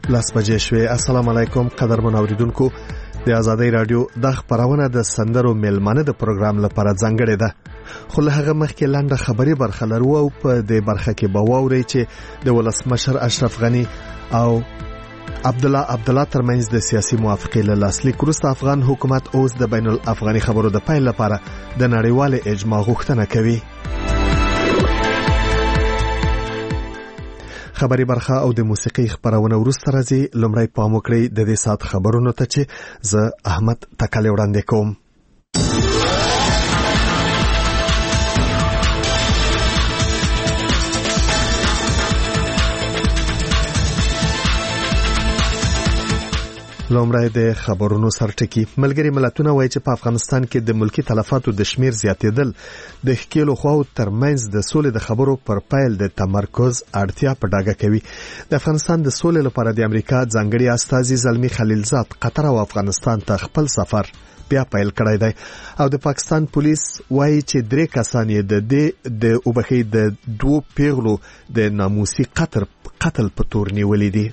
لاس بجې شوې. السلام علیکم قدرمن اوریدونکو. د آزادۍ رادیو د خبرونه د سندرو میلمانه د پروګرام لپاره ځانګړې ده. خو له هغه مخکې لنډه خبري برخه لرو او په دې برخه کې به واورئ چې د ولسمشر اشرف غني او عبدالله ترمنځ د سیاسي موافقې له لاسلیک وروسته افغان حکومت اوس د بین الافغاني خبرو د پیل لپاره د نړیوال اجماع غوښتنه کوي. خبري برخه او د موسیقي خبرونه وروسته راځي. لومړی پام وکړئ د دې سات خبرونو ته چې زه احمد تکل وړاندې کوم. لومړی د خبرونو سرټکی. ملګری ملتونه وایي چې په افغانستان کې د ملکی تلفاتو د شمیر زیاتېدل د ښکېلو خواو ترمنځ د سولې د خبرو پر پیل د تمرکز اړتیا په ډاګه کوي. د افغانستان د سولې لپاره د امریکا ځانګړي استازي زلمی خلیلزاد قطر او افغانستان ته خپل سفر بیا پیل کړی دی او د پاکستان پولیس وایي چې 3 کسان یې د وبخي د 2 پیغلو د ناموسي قتل په تور نیولې دي.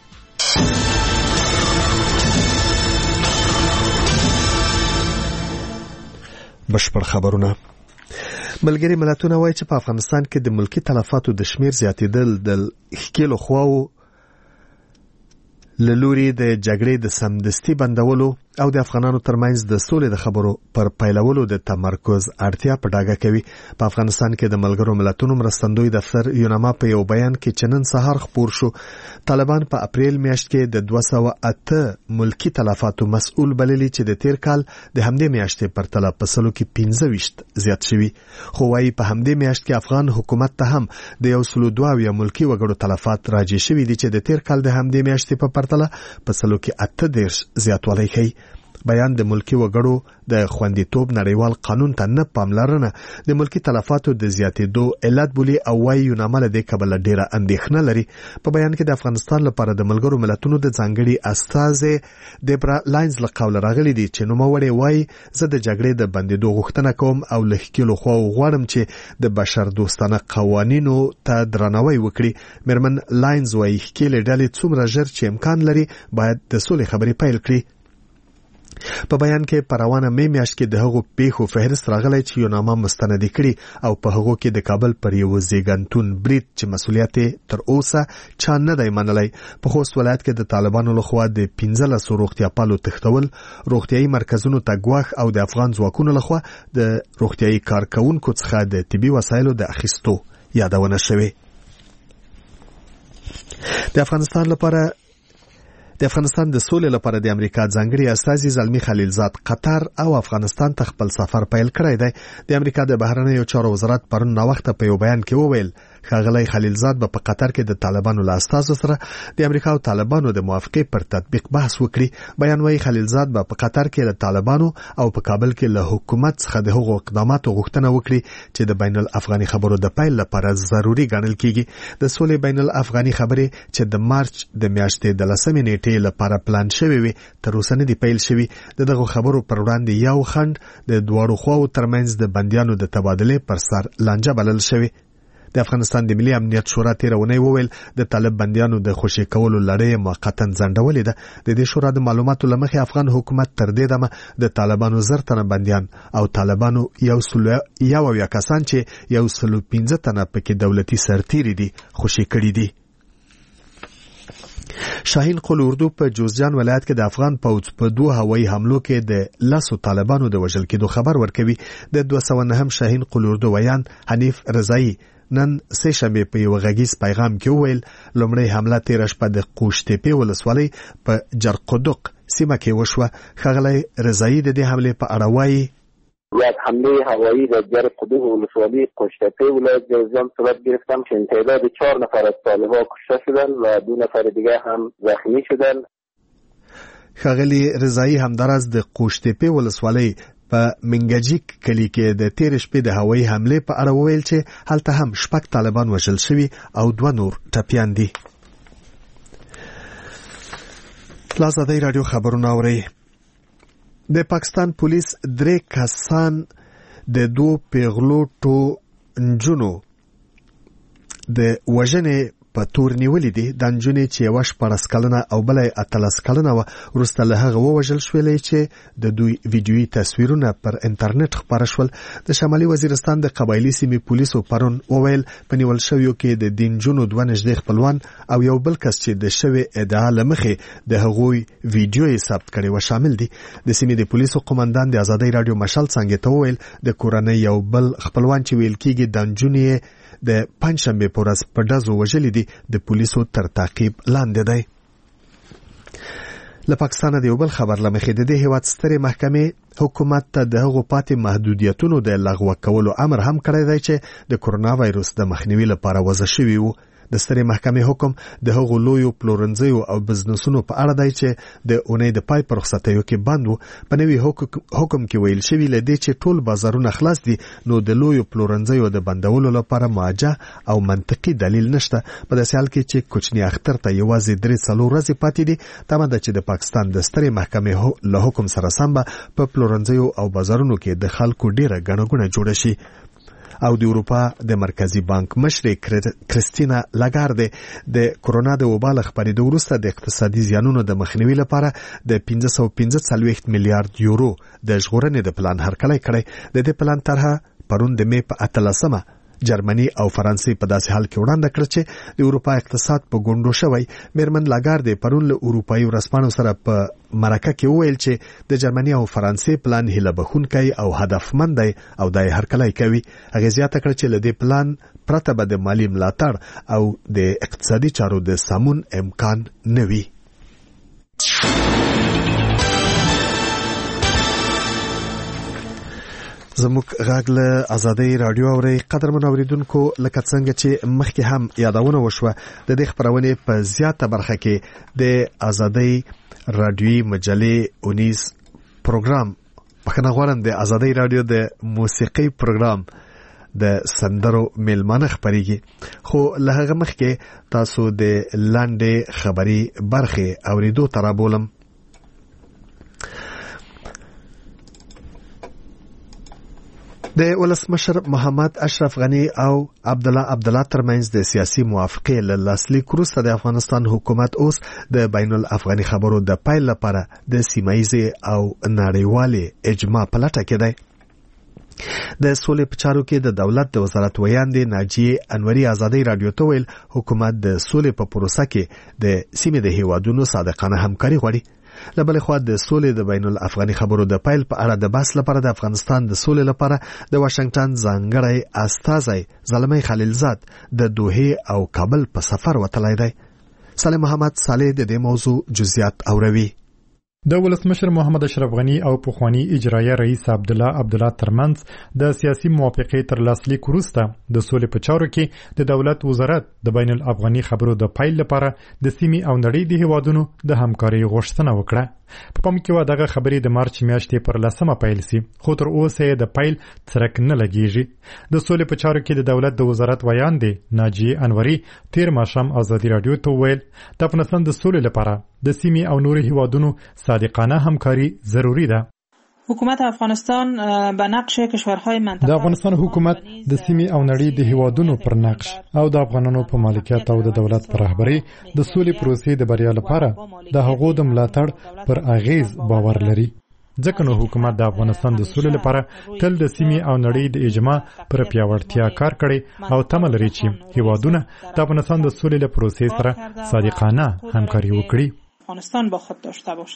بشپړ خبرونه. ملګری ملتونه وایي چې په افغانستان کې د ملکی تلفاتو د شمیر زیاتېدل د ښکېلو خواو له لوري د جګړې د سمدستي بندولو او د افغانانو ترمنځ د سولې د خبرو پر پیلولو د تمرکز اړتیا په ډاګه کوي. په افغانستان کې د ملګرو ملتونو مرستندوی دفتر یوناما په یو بیان کې چنن سهار خبر شو طالبان په اپریل میاشت کې د 208 ملکی تلفاتو مسؤل بللی چې د تیر کال د همدې میاشتې پرتله په سلو کې 15 زیات شوي. خو وايي په همدې میاشت کې افغان حکومت ته هم د 102 ملکی وګړو تلفات راجع شوي دي چې د تیر کال د همدې میاشتې په پرتله په سلو کې 18 زیاتوالی کوي. بیان د ملکی وګړو د خوندیتوب نړیوال قانون ته نه پاملرنه د ملکی تلفاتو د زیاتېدو علت بولی او وايي یوناما له دې کبله ډیره اندېښنه لري. په بیان کې د افغانستان لپاره د ملګرو ملتونو د ځانګړي استازي دیبرا لاینز له قوله راغلي دي چې نوموړی وايي زه د جګړې د بندیدو غوښتنه کوم او له ښکېلو خواو غواړم چې د بشر دوستانه قوانینو ته درناوی وکړي. میرمن لاینز وايي ښکېلې ډلې څومره ژر چې امکان لري باید د سولې خبرې پیل کړي. په بیان کې پروانه میاشت کې د هغو پیښو فهرست راغلی چې یوناما مستند کړي او په هغو کې د کابل پر یو زیږنتون برید چې مسولیت تر اوسه چا نه دی منلی. په خوست ولایت کې د طالبانو لخوا د 15 روغتیاپالو تښتول، روغتیايي مرکزونو ته ګواښ او د افغان ځواکونو لخوا د روغتیايي کارکونکو څخه د طبي وسایلو د اخیستو یادونه شوې. د افغانستان د سولې لپاره د امریکا ځانګړي استازي زلمی خلیلزاد قطر او افغانستان ته خپل سفر پیل کړی دی. د امریکا د بهرنیو چارو وزارت پرون ناوخته په یو بیان کې وویل ښاغلی خلیلزاد به په قطر کې د طالبانو له استازو سره د امریکا او طالبانو د موافقې پر تطبیق بحث وکړي. بیان وايي خلیلزاد به په قطر کې له طالبانو او په کابل کې له حکومت څخه د هغو اقداماتو غوښتنه وکړي چې د بین الافغاني خبرو د پیل لپاره ضروري ګڼل کیږي. د سولې بین الافغاني خبرې چې د مارچ د میاشتې د 10 نیټې لپاره پلان شوی وي تر اوسه نه دی پیل شوی. دغه خبرو پر وړاندې یو خند د دواړو خواو ترمنځ د بندیانو د تبادله پر سر لانجه بلل شوی. د افغانستان د ملي امنیت شورا تیرونی وویل د طالب بندیانو د خوشي کولو لړۍ موقتا ځنډولې ده. د دې شورا د معلوماتو لمخې افغان حکومت تر دې دمه د طالبانو 10 تنه بندیان او طالبانو 101 کسان چې 115 تنه پکې دولتي سرتیري دي خوشي کړي دي. شاهین قل اردو په جوزجان ولایت کې د افغان پوځ په 2 هوایي حملو کې د 10 طالبانو د وژل کېدو خبر ورکوي. د 209 شاهین قل اردو ویان حنیف رضایی نن سه شنبه په یو غږیز پیغام کې وویل لومړی حمله تیر شپه د قوشتېپې ولسوالۍ په جرقدق سیمه کې وشوه. ښاغلی رضایی د دې حملې په اړه وایي یک حمله هوایی در جرقدق ولسوالی قوشتېپه ولایت جوزجان صورت گرفتم که تعداد 4 نفر از طالبان کشته شدند و 2 نفر دیگه هم زخمی شدند. ښاغلی رضایی همداراز د قوشتېپه ولسوالۍ په منګجیک کلی کې د تیر شپې د هوایي حمله په اړه وویل چې هلته هم 6 طالبان وژل شوي او 2 نور ټپیان دي. آزادۍ رادیو خبرونه اورئ. د پاکستان پولیس 3 کسان د 2 پیغلو نجونو د وژنې په تور نیولې دي. د نجونې چې یوه 14 کلنه او بله 18 کلنه وه وروسته له هغه ووژل شولې چې د دوی ویډیویي تصویرونه پر انټرنیټ خپاره شول. د شمالي وزیرستان د قبایلي سیمې پولیسو پرون وویل په نیول شویو کې د دې نجونو 2 نږدې خپلوان او یو بل کس چې د شوې ادعا له مخې د هغوی ویډیو یې ثبت کړی و شامل دي. د سیمې د پولیسو قومندان د ازادۍ راډیو مشال څنګه ته وویل د کورنۍ یو بل خپلوان چې ویل کېږي د نجونې د پنځشنبې په ورځ په ډزو وژلي دي د پولیسو تر تعقیب لاندې دی. له پاکستانه د یو بل خبر له مخې د دې هیواد سترې محکمې حکومت ته د هغو پاتې محدودیتونو د لغوه کولو امر هم کړی دی چې د کرونا وایروس د مخنیوي لپاره وضع شوي وو. د سترې محکمې حکم د هغو لویو پلورنځیو او بزنسونو په اړه دی چې د اونۍ د پای پر رخصتیو کې بند وو. په نوي حکم کې ویل شوي له دې چې ټول بازارونه خلاص دي نو د لویو پلورنځیو د بندولو لپاره موجه او منطقي دلیل نشته. په داسې حال کې چې کوچني اختر ته یوازې 3-4 ورځې پاتې دي. تمه ده چې د پاکستان د سترې محکمې له حکم سره سم به په پلورنځیو او بازارونو کې د خلکو ډیره ګڼه ګوڼه جوړه شي. او د اروپا د مرکزی بانک مشرې کریستینا لاګارد د کرونا د وبا له خپرېدو وروسته د اقتصادي زیانونو د مخنیوي لپاره د 545 میلیارډ یورو د ژغورنې د پلان هرکلی کړی. د دې پلان طرحه پرون د مې په 18مه جرمني او فرانسې په داسې حال کې وړاندې کړ چې د اروپا اقتصاد په ګونډو شوی. میرمن لاګارد پرون له اروپایي ورځپاڼو سره په مرکه کې وویل چې د جرمني او فرانسې پلان هیله بخونکی او هدفمند دی او دا یې هرکلی کوي. هغې زیاته کړه چې له دې پلان پرته به د مالي ملاتړ او د اقتصادي چارو د سمون امکان نه وي. زموږ غږ له ازادۍ راډیو اورئ. قدرمنو اوریدونکو، لکه څنګه چې مخکې هم یادونه وشوه د دې خپرونې په زیاته برخه کې د ازادۍ راډیوي مجلې اونیز پروګرام بخښنه غواړم د ازادۍ راډیو د موسیقي پروګرام د سندرو میلمانه خپرېږي. خو له هغه مخکې تاسو د لاندې خبري برخې اوریدو ته رابولم. د ولسمشر محمد اشرف غنی او عبدالله ترمنځ د سیاسي موافقې له لاسلیک وروسته د افغانستان حکومت اوس د بین الافغاني خبرو د پیل لپاره د سیمایي او نړیوالې اجماع په لټه کې دی. د سولې په چارو کې د دولت د وزارت ویاندې ناجیه انوري ازادۍ راډیو ته ویل حکومت د سولې په پروسه کې د سیمې د هیوادونو صادقانه همکاري غواړي. له بلې خوا د سولې د بین الافغاني خبرو د پیل په اړه د بحث لپاره د افغانستان د سولې لپاره د واشنگټن ځانګړی استازی زلمی خلیلزاد د دوحې او کابل په سفر وتلی دی. صالح محمد صالح د دې موضوع جزئیات اوروي. د ولسمشر محمد اشرف غنی او پخوانی اجرایه رئیس عبدالله ترمنځ د سیاسي موافقې تر لاسلیک وروسته د سولې په چارو کې د دولت وزارت د بین الافغاني خبرو د پیل لپاره د سیمې او نړۍ د هیوادونو د همکارۍ غوښتنه وکړه. په پام کې و دغه خبرې د مارچ میاشتې پر 10مه پیل سي، خو تر اوسه د پیل څرک نه لګیږي. د سولې په چارو کې د دولت د وزارت ویاندې ناجیه انوري تیر ماښام ازادي راډیو ته ویل د افغانستان د سولې لپاره د سیمې او نورو هیوادونو صادقانه همکاري ضروری ده. حکومت افغانستان به نقش کشورهای منطقه د افغانستان حکومت د سیمې او نړۍ د هیوادونو پر نقش او د افغانانو په مالکیت او د دولت پر رهبرۍ د سولې پروسې د بریا لپاره د هغو د ملاتړ پر اغیز باور لري. ځکه نو حکومت د افغانستان د سولې لپاره تل د سیمې او نړۍ د اجماع پر پیاوړتیا کار کړی او تمه لري چې هیوادونه د افغانستان د سولې له پروسې سره صادقانه همکاري وکړي. افغانستان با خود داشته باشد.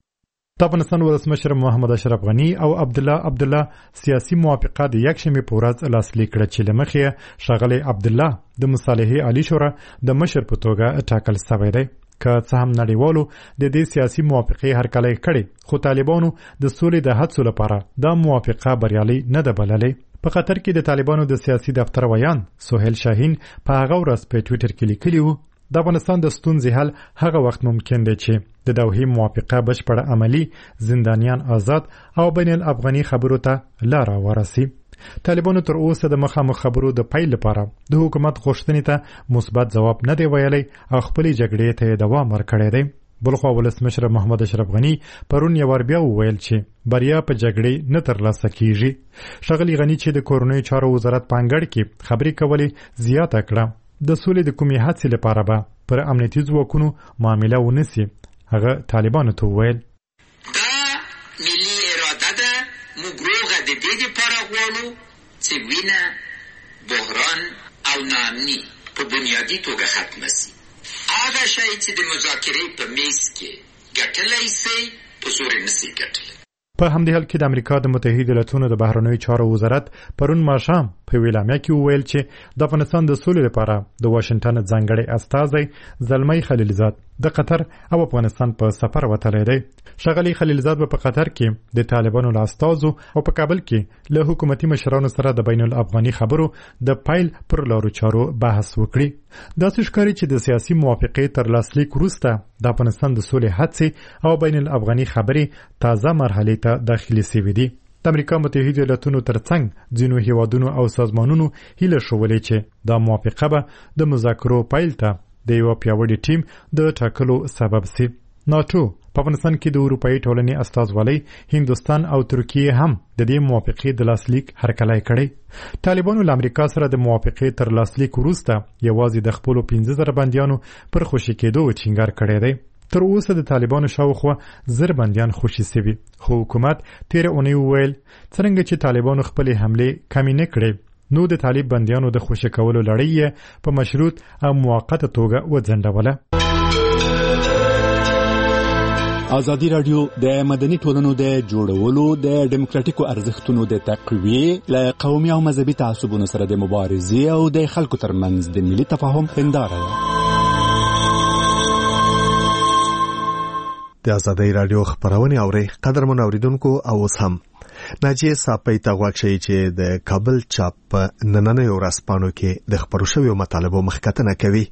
د افغانستان ولسمشر محمد اشرف غنی او عبدالله سیاسي موافقه د یکشنبې په ورځ لاسلیک کړه چې له مخې ښاغلی عبدالله د مصالحې عالی شورا د مشر په توګه ټاکل شوی دی. که څه هم نړیوالو د دې سیاسي موافقې هرکلی کړی، خو طالبانو د سولې د هڅو لپاره دا موافقه بریالۍ نه ده بللې. په قطر کې د طالبانو د سیاسي دفتر ویان سهیل شاهین په هغه ورځ په ټویټر کې لیکلي وو د افغانستان د ستونزې حل هغه وخت ممکن دی چې د دوحې موافقه بشپړه عملی، زندانیان آزاد او بین الافغاني خبرو ته لاره ورسي. طالبانو تر اوسه د مخامخ خبرو د پیل لپاره د حکومت غوښتنې ته مثبت ځواب نه دی ویلی او خپلې جګړې ته دوام ورکړی دی. بلخوا ولسمشر محمد اشرف غنی پرون یو بیا وویل چې بریا په جګړې نه ترلاسه کیږي. ښاغلي غنی چې د کورنیو چارو وزارت په انګړ کې خبرې کولې زیاته کړه د سولې د کومې هڅې لپاره به پر امنیتي ځواکونو معامله ونسي. هغه طالبانو ته وویل دا ملي اراده ده، موږ روغه د دې لپاره غواړو چې وینه، بحران او ناامني په بنیادي توګه ختمه شي. هغه شی چې د مذاکرې په میز کې ګټلی سي په زور نسي ګټلی. په همدې حال کې د امریکا د متحده ایالاتونو د بهرنیو چارو وزارت پرون ماښام په ویلامیا کې وویل چې د افغانستان د سولې لپاره د واشنگټن ځانګړی استازی زلمی خلیلزاد د قطر او افغانستان په سفر وتلی دی. ښاغلی خلیلزاد په قطر کې د طالبانو له استازو او په کابل کې له حکومتي مشرانو سره د بین الافغاني خبرو د پایل پر لارو چارو بحث وکړي. داسې ښکاري چې د سیاسي موافقې تر لاسلیک وروسته د افغانستان د سولې هڅې او بین الافغاني خبرې تازه مرحلې ته داخلي شوي دي. د امریکا متحده ایالاتونو ترڅنګ ځینو هیوادونو او سازمانونو هیله شولې چې دا موافقه به د مذاکرو پایل ته د یو پیاوړي ټیم د ټاکلو سبب شي. ناتو په افغانستان کې د اروپאי ټولنې استازولۍ هندستان او ترکیه هم د دې موافقې د لاسلیک هرکلی کړی. طالبانو له امریکا سره د موافقې تر لاسلیک وروسته یوازې د خپلو 15,000 بندیانو پر خوشي کېدو ټینګار کړی دی. تر اوسه د طالبانو شاوخوا 1000 بندیان خوشي شوي، خو حکومت تېره اونۍ وویل څرنګه چې طالبانو خپلې حملې کمې نه کړې نو د طالب بندیانو د خوشي کولو لړۍ په مشروط او موقته توګه وځنډوله. ازادي رادیو د مدني ټولنو د جوړولو د ډیموکراتیکو ارزښتونو د تقویې له قومي او مذهبي تعصبونو سره د مبارزې او د خلکو ترمنځ د ملي تفاهم هنداره ده. د ازادي رادیو خبرونه اوري قدرمن اوریدونکو او اوس هم ناجیه صاحب ته غواړي چې د کابل چاپ نننې ورځپاڼو کې د خبرو شویو مطالبو مخکتنه کوي.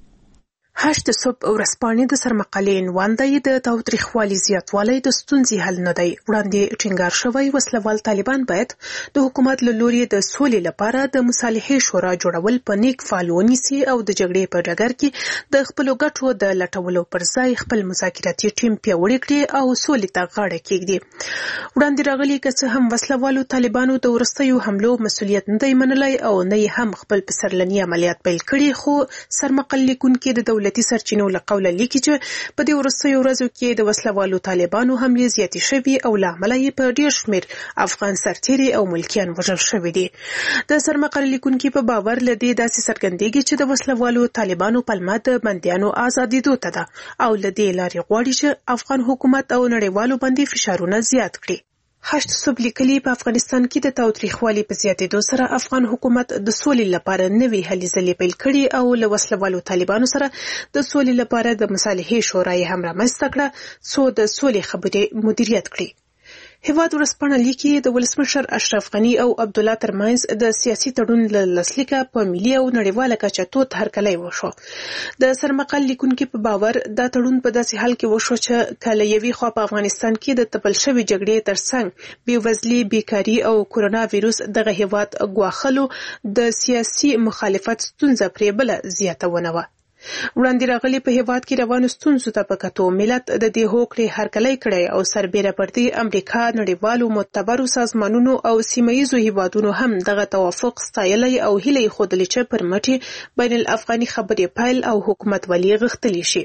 8 صبح ورځپاڼې د سرمقالې عنوان دی د تاوتریخوالي زیاتوالی د ستونزې حل نه دی. وړاندې ټینګار شوی وسلوال طالبان باید د حکومت له لوري د سولې لپاره د مصالحې شورا جوړول په نیک فعال ونیسي او د جګړې په ډګر کې د خپلو ګټو د لټولو پر ځای خپل مذاکراتي ټیم پیاوړی کړي او سولې ته غاړه کېږدي. وړاندې راغلي که څه هم وسلوالو طالبانو د وروستیو حملو مسؤلیت نه دی منلی او نه هم خپل پسرلني عملیات پیل کړي، خو سرمقال لیکونکي د دولتي سرچینو له قوله لیکي چې په دې وروستیو ورځو کې د وسلوالو طالبانو حملې زیاتې شوي او له امله یې په ډېر شمېر افغان سرتیري او ملکیان وژل شوي دي. د سرمقال لیکونکي په باور له دې داسې څرګندېږي چې د وسلوالو طالبانو پلمه د بندیانو آزادېدو ته ده او له دې لارې غواړي چې افغان حکومت او نړیوالو باندې فشارونه زیات کړي. 8 صبح لیکلي په افغانستان کې د تاوتریخوالي په زیاتېدو سره افغان حکومت د سولې لپاره نوې هلې ځلې پیل کړي او له وسلوالو طالبانو سره د سولې لپاره د مصالحې شورا یې هم رامنځته کړه څو د سولې خبرې مدیریت کړي. هیواد ورځپاڼه لیکي د ولسمشر اشرف غني او عبدالله ترمنځ د سیاسي تړون له لاسلیکه په ملي او نړیواله کچه تود هرکلی وشو. د سرمقال لیکونکي په باور دا تړون په داسې حال کې وشو چې کله یوې خوا په افغانستان کې د تپل شوې جګړې ترڅنګ بېوزلي، بیکاري او کورونا ویروس دغه هیواد ګواښلو د سیاسي مخالفت ستونزه پرې بله زیاتونه وه. وړاندې راغلي په هیواد کې روانو ستونزو ته په کتو ملت د دې هوکړې هرکلی کړی او سربیره پر دې امریکا، نړیوالو معتبرو سازمانونو او سیمه ییزو هیوادونو هم دغه توافق ستایلی او هیله یې ښودلې چې پر مټ بین الافغاني خبرې پیل او حکومت ولي غښتلی شي.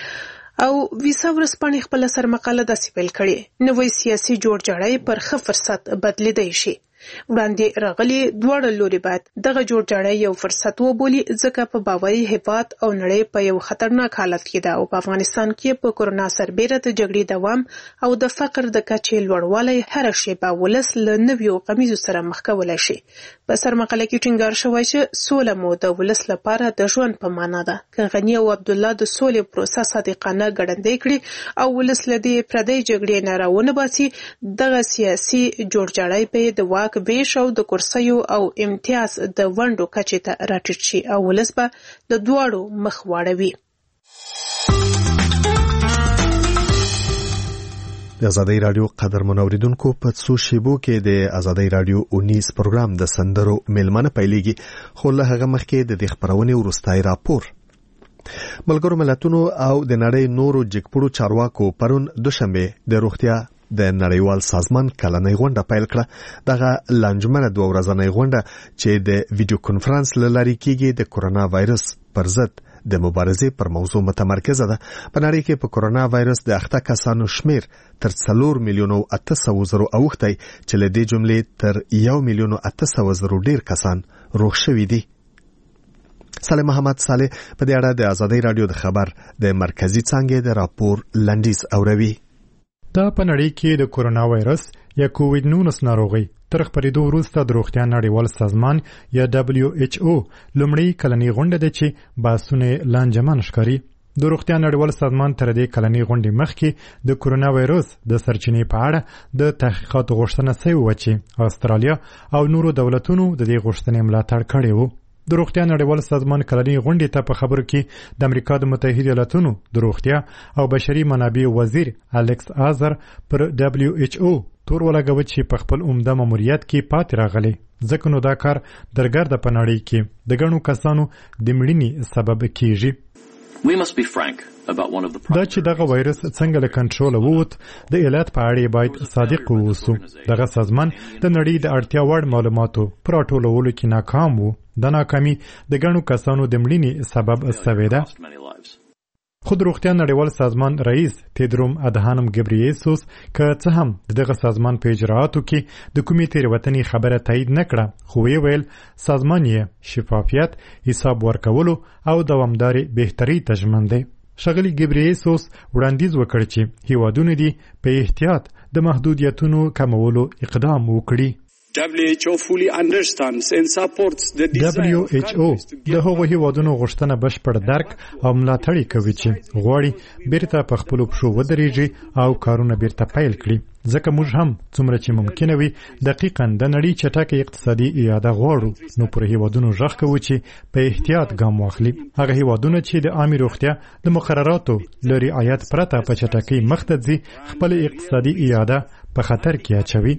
او ویسا ورځپاڼې خپله سرمقاله داسې پیل کړې: نوی سیاسي جوړجاړی پر ښه فرصت بدلیدی شي. وړاندې راغلي دواړه لوري باید دغه جوړجاړی یو فرصت وبولي ځکه په باوري هیواد او نړۍ په یو خطرناک حالت کې ده او په افغانستان کې په کورونا سربیره د جګړې دوام او د فقر د کچې لوړوالی هره شیبه ولس له نویو غمیزو سره مخ کولی شي. په سرمقاله کې ټینګار شوی چې سوله مو د ولس لپاره د ژوند په معنا ده. که غني او عبدالله د سولې پروسه صادقانه ګړندی کړي او ولس له دې پردۍ جګړې نه راونه باسي، دغه سیاسي جوړجاړی به د واک ویش او د کرسیو او امتیاز د ونډو کچې ته راټیټ شي او ولس به د دواړو مخ واړوي. د ازادي رادیو قدرمن اوریدونکو په څو شیبو کې د ازادي رادیو 19 پروګرام د سندرو میلمنه پیلېږي، خو له هغه مخکې د دې خبرونې وروستای راپور. ملګرو ملتونو او د نړۍ نورو جګپړو چارواکو پرون دوشنبه د روغتیا د نړیوال سازمان کلنۍ غونډه پیل کړه. دغه لانجمنه 2 ورځنۍ غونډه چې د ویډیو کانفرنس له لارې کیږي د کورونا وایرس پر ضد د مبارزې پر موضوع متمرکزه ده. په نړۍ کې په کورونا وایرس د اخته کسانو شمیر تر 4,800,000 اوښتی چې له دې جملې تر 1,800,000 ډیر کسان روغ شوي دي. صالح محمد صالح په دې اړه د ازادي رادیو د خبر د مرکزی څانګې د راپور لنډیز اوروي. دا په نړۍ کې د کورونا وایرس یا کووډ-19 ناروغي تر خپرېدو وروسته د روغتیا نړیوال سازمان یا WHO لومړی کلنۍ غونډه ده چې بحثونه لانجمن ښکاري. د روغتیا نړیوال سازمان تر دې کلنۍ غونډې مخکې د کورونا وایرس د سرچینې په اړه د تحقیقات غوښتنه شوې وه چې استرالیا او نورو دولتونو د دې غوښتنې ملاتړ کړی و. د روغتیا نړیوال سازمان کلنۍ غونډې ته په خبرو کې د امریکا د متحده ایالاتونو د روغتیا او بشري منابع وزیر الیکس آزر پر WHO تور ولګوي چې په خپل عمده ماموریت کې پاتې راغلي، ځکه نو دا کار درګرده په نړۍ کې د ګڼو کسانو د مړینې سبب کیږي. دا چې دغه وایرس څنګه له کنټروله ووت د علت په اړه باید صادق ووسو. دغه سازمان د نړۍ د اړتیا وړ معلوماتو پر راټولولو کې ناکام وو. د ناکامي د ګڼو کسانو د مړینې سبب شوې ده. خود روغتیا نړیوال سازمان رئیس تیدروم ادهانم ګبرییسوس که څه هم دغه سازمان په اجرااتو کې د کومې تېروتنې خبره تایید نه کړه، خو ویل سازمان یې شفافیت، حساب ورکولو او دوامداري بهتري ته ژمن دی. ښاغلي ګبرییسوس وړاندیز وکړ چې هیوادونه دي په احتیاط د محدودیتونو کمولو اقدام وکړي. WHO fully understands and supports the desire WHO د هغو هیوادونو غوښتنه بشپړ درک او ملاتړ کوي چې غواړي بیرته په خپلو پښو ودرېږي او کارونه بیرته پیل کړي. ځکه موږ هم څومره چې ممکنه وي دقیقاً د نړۍ چټکه اقتصادي اعاده غواړو، نو پر هیوادونو غږ کوو چې په احتیاط ګام واخلي. هغه هیوادونه چې د عامه روغتیا د مقرراتو له رعایت پرته په چټکۍ مخ ته ځي خپل اقتصادي اعاده په خطر کې اچوي.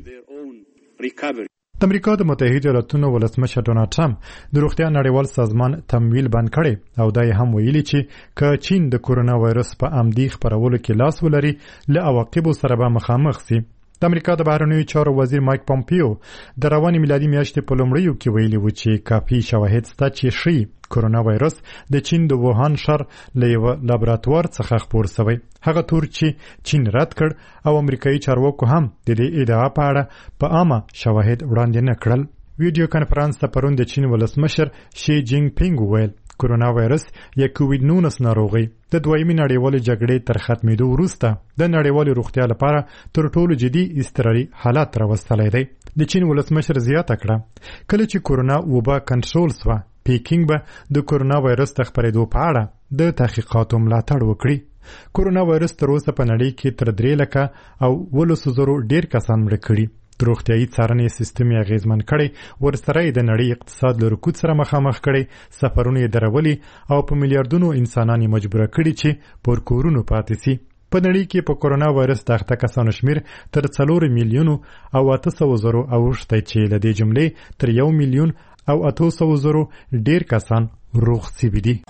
د امریکا د متحده ایالاتونو ولسمشر ډونالډ ټرمپ د روغتیا نړیوال سازمان تمویل بند کړي او دا یې هم ویلي چې که چین د کورونا وایرس په عمدي خپرولو کې لاس ولري له عواقبو سره به مخامخ سي. د امریکا د بهرنیو چارو وزیر مایک پومپیو د روانې میلادي میاشتې په لومړیو کې ویلي و چې کافي شواهد شته چې ښیي کورونا وایرس د چین د ووهان ښار له یوه لابراتوار څخه خپور شوی. هغه تور چې چین رد کړ او امریکایي چارواکو هم د دې ادعا په اړه په عامه شواهد وړاندې نه کړل. ویډیو کانفرنس ته پرون د چین ولسمشر شي جینګ پینګ وویل کورونا وایرس یا کووډ-19 ناروغي د دویمې نړیوالې جګړې تر ختمېدو وروسته د نړیوالې روغتیا لپاره تر ټولو جدي اضطراري حالت راوستلی دی. د چین ولسمشر زیاته کړه کله چې کورونا وبا کنټرول شوه، پیکینګ به د کورونا وایرس د خپرېدو په اړه د تحقیقاتو ملاتړ وکړي. کورونا وایرس تر اوسه په نړۍ کې تر 3 لکه او 1,000 ډیر کسان مړه کړي. د روغتیايي څارنې سیستم یې اغېزمن کړی، ورسره یې د نړۍ اقتصاد له رکود سره مخامخ کړی، سفرونه یې درولي او په میلیارډونو انسانان یې مجبوره کړي چې پر کورونو پاتې سي. په نړۍ کې په کورونا وایرس د اخته کسانو شمیر تر 4 میلیونو او 800,000 اوښتی چې له دې جملې تر 1 میلیون او 800,000 ډیر کسان روغ شوي دي.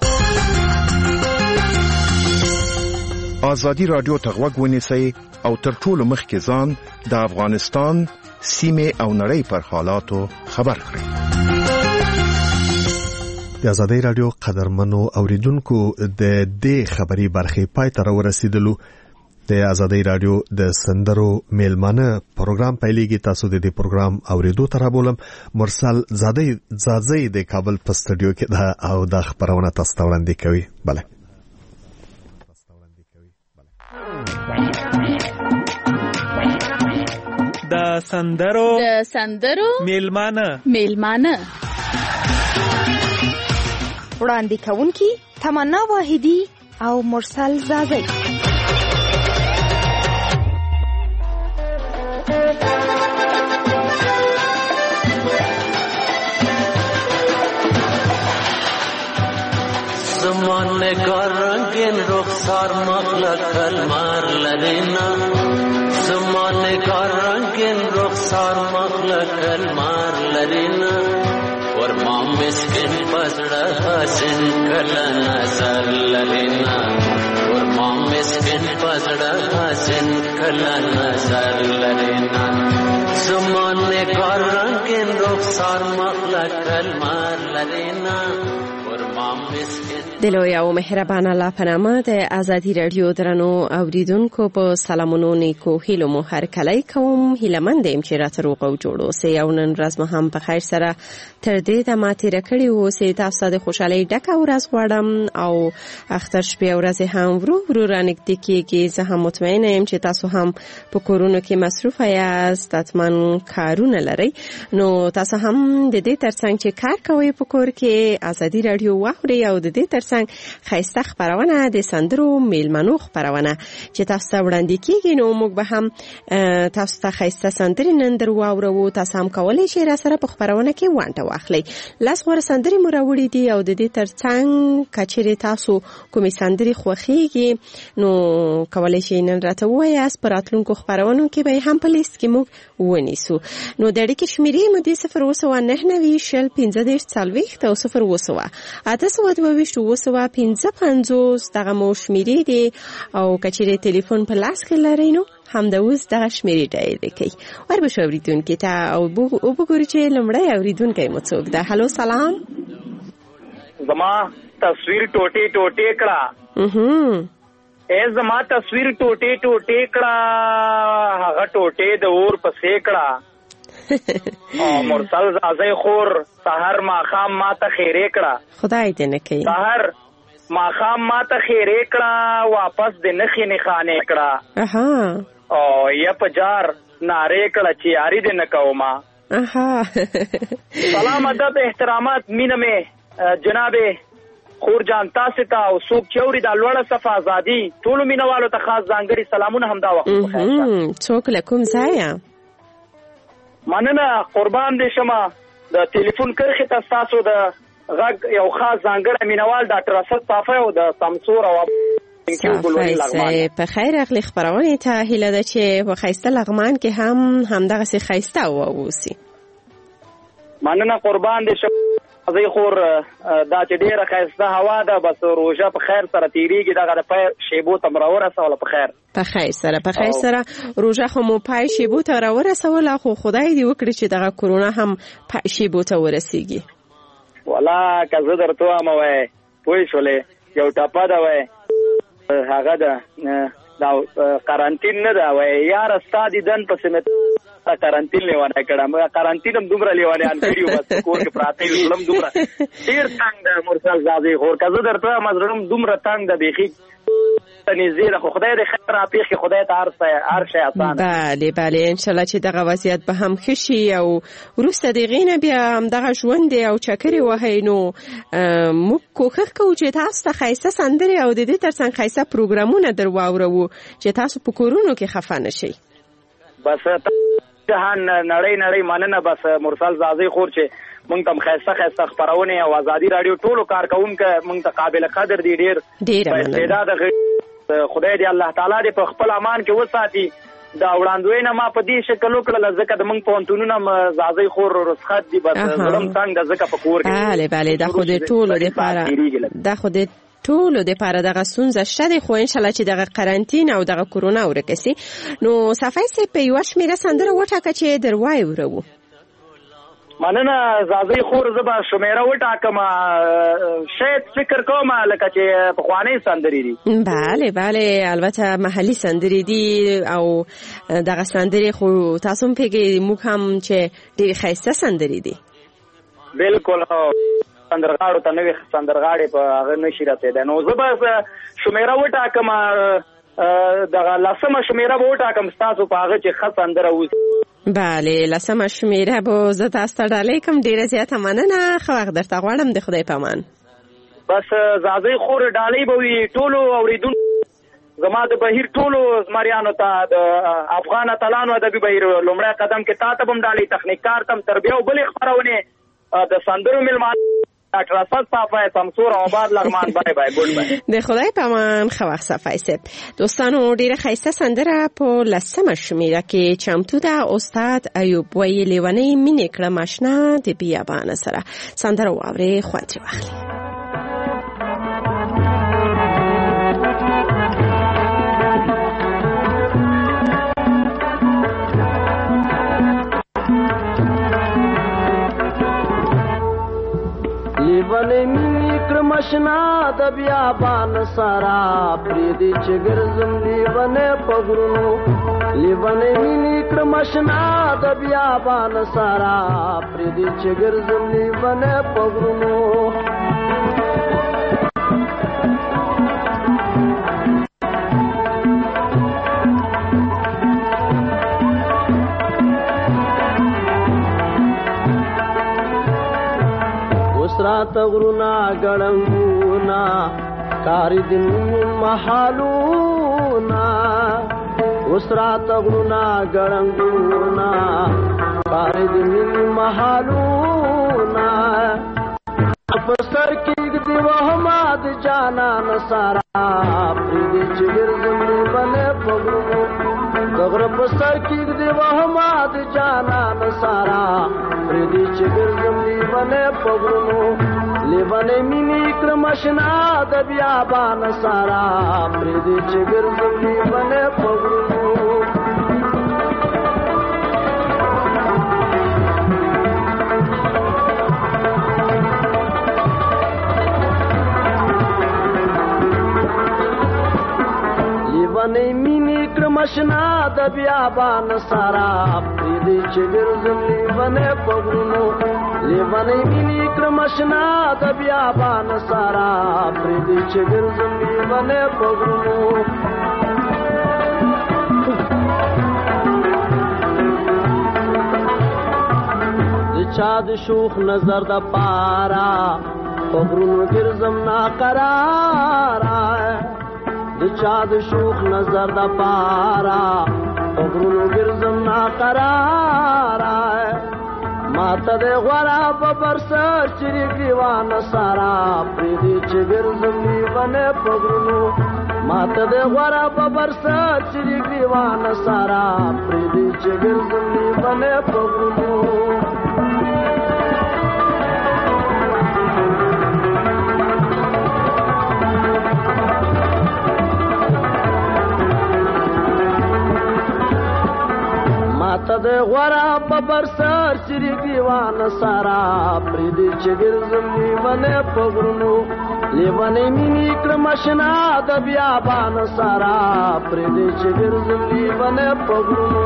ازادي رادیو ته غوږ ونیسئ او تر ټولو مخکې ځان د افغانستان سیمې او نړۍ پر حالاتو خبر کړئ. د ازادي رادیو قدرمنو اوریدونکو د دې خبري برخې پای ته ورسېدلو. د ازادي رادیو د سندرو میلمانه پروګرام پیلېږي. تاسو د دې پروګرام اوریدو ته رابولم. مرسل زادزی د کابل په سټوډیو کې ده او د خبرونه تاسو ته وړاندې کوي. بله د سندرو میلمانه وړاندې کوونکي تمنا واحدی او مرسل زازی. زمانه کار رنگین رخسار مغلق المار لرینا، زمانه کار رنگین رخسار مغلق المار لرینا، ورما مسکن پزړه حسن کله نظر لرینا، ورما مسکن پزړه حسن کله نظر لرینا زمان نگار رنگین رخسار مخله کلمار لرینا د لوی او مهربان الله په نامه د ازادي رادیو درنو اوریدونکو په سلامونو نیکو هیلو مو هر کله کوم هیلمند يم چې راته روغ او جوړ اوسئ او نن ورځ مو هم په خیر سره تر دې د ماتې رکړې اوسئ. تاسو د خوشحالۍ ډکه ورځ غواړم او اختر شپې ورځ هم ورو رانږدې کیږي. زه هم مطمئنه یم چې تاسو هم په کورونو کې مصروف یاست، حتماً کارونه لرئ. نو تاسو هم د دې ترڅنګ چې کار کوئ په کور کې ازادي رادیو واخلئ او د دې ترڅنګ خیسته خبرونه د سندرو میلمنو خبرونه چې تاسو ته وړاندې کیږي. نو موږ به هم تاسو ته خیسته سندرې نن درو واورو. تاسو هم کولی شئ را سره په خبرونه کې وانټه واخلئ. لاس غوړ سندرې مو راوړې دي او د دې ترڅنګ کچېرې تاسو کومې سندرې خوښیږي نو کولی شئ نن راته ووایاست. په راتلونکو خبرونو کې به هم په لیست کې موږ ونیسو. نو د اړیکې شمیرې مو د 090-050-40 دغه مو شمیرې دي او کچېرې ټلیفون په لاس کې لرئ نو هم د اوس دغه شمیرې ډایل کړئ. وربشو اوریدونکو ته او وګورئ چې لومړی اوریدونکی مو څوک ده. هلو سلام. زما تصویر ټوټې ټوټې کړه زما تصویر ټوټې ټوټې کړه هغه ټوټې د اور پسې کړه او مرسل زازی خور سحر ماخام ما ته خیرې کړه خدای دې نه کوي سحر ماخام ما ته خیرې کړه واپس دې نخې نخانې کړه او یا پجار نارې کړه چې یاري دې نه کوما سلام ادب احترامات مینه مې جناب خور جان تاسو ته او سوق چوري د لوړه صفه ازادي ټول مینوالو ته خاص ځانګړي سلامونه هم دا وخت بخیر. څوک لکم ځایا مننه قربان دې شمه د ټلیفون کرخه تاسو د غږ یو خاص ځانګړی مینوال ډاکټر اسد صافی او د سمسور او په خیر اخلي خبرونه ته هیله ده چې په خیسته لغمان کې هم دغه سي خیسته ووسی. مننه قربان دې شمه زه خور دا چې ډیره خیسته هوا ده بس روزه په خیر سره تیریږي دغه د پای شیبو ته مراوره سره په خیر په خیر سره روزه خو مو پای شیبو ته راوره سره خو خدای دې وکړي چې دغه کرونا هم پای شیبو ته ورسیږي. ولا کزه درته ما وای پوي شولې یو ټاپا دا وای هغه دا قرنټین نه دا وای یار استادی دن پسې مې قرنټین لیوانه کړم قرنټینم دومره لیوانه ان ویډیو بس کور کې پراته ولم دومره ډیر څنګه د مرسل زازي خور کزه درته مزرم دومره څنګه د بيخي نزيره خو خدای دې خیر راپیخ خدای ته هر شي آسان. بله ان شاء الله چې دغه وضعیت به هم خشي او ورسته دغه نه بیا هم دغه ژوند او چکرې وهینو موږ کوښښ کوو چې تاسو ته خیسته سندري او د دې ترڅنګ خیسته پروګرامونه درواورو چې تاسو په کورونو کې خفه نشئ. بس جهان نړۍ مننه بس مرسل زازي خور چې مونږ تم خیسته خبرونه او ازادي رادیو ټولو کارکونکو مونږ ته قابل قدر دي ډیر استعداد خدای دې الله تعالی دې په خپل امان کې وساتي. دا وړاندوینه ما په دې شکل وکړه ځکه د مونږ پونتونونه زازي خور رسخت دي بس زلم څنګه ځکه په کور کې بله دا خو دې ټولو د پاره دغه سونزه شته خو ان شاء الله چې دغه قرنټین او دغه کرونا ورکسي. نو صفای سي په یو شمیره سندره وټاکه چې دروای ورو. مننه زازي خور زبا شمیره وټاکم شاید فکر کوم لکه چې په خواني سندري دي. بله البته محلي سندري دي او دغه سندري خو تاسو هم پیګي موږ هم چې ډېر خیسته سندري دي. بالکل سندرغاړو ته نوې سندرغاړي په هغه نشي راته ده. نو زبا شمیره وټاکم دغه لسمه شمیره وټاکم تاسو په هغه چې خاص سندره وځي. بله لسمه شمیره به زه تاسو ته ډالۍ کوم. ډیره زیاته مننه خو وخت درته غواړم د خدای په امان. بس زازي خور ډالۍ به وي ټولو اوریدونکو زما د بهیر ټولو زمریانو ته د افغان اتلانو ادبي بهیر لومړی قدم کې تاسو هم ډالۍ تخنیکار تم تربیه او بلې خبرونه د سندرو ملمان ډاکټر اسد صافی سمسور او آباد لغمان بای بای ګډ بای د خدای په امان خو وخت صافی سپ. دوستانو ډیره خیسته سندره په لسمه شمیره کې چمتو ده استاد ایوب ویلی ونی مینې کړه ماشنا د بیابان سره سندره واوري خواتي واخلي. د بیابان سارا پریدي چې ګرځم لیونه پغرونو لیونه مینی کرمشنا د بیابان سارا پریدي چې ګرځم لیونه پغرونو وسرات غرونا ګړنګونا کاری دین محالونا وسرات غرونا ګړنګونا کاری دین محالونا پسر کې دی وهماد جانا نصارا پریدي چې ګرځم بنه پغرو دغره پسر کې دی وهماد جانا نصارا پریدي چې ګرځم بنه پغرو لیونه مینی کرمشنا د بیابان سارا پریدي چې ګرځم بنه پغرو لیونه مینی کرمشنا د بیابان سارا پریدي چې ګرځم لیونه پغرو لیونه مینی کرمشنا د بیابان سارا پریدي چې ګرځم لیونه پغرو د چا د شوخ نظر د پارا پغرو ګرځم ناقرارا د چا د شوخ نظر د پارا پغرو ګرځم ناقرارا ماته د غورا په برسر چری دیوان سارا پریدي چې ګرځم لیونه پغرو ماته د غورا په برسر چری دیوان سارا پریدي چې ګرځم لیونه پغرو ماته د غورا په برسر چری دیوان سارا پریدي چې ګرځم لیونه پغرو لیونه مینی کرمشنا د بیابان سارا پریدي چې ګرځم لیونه پغرو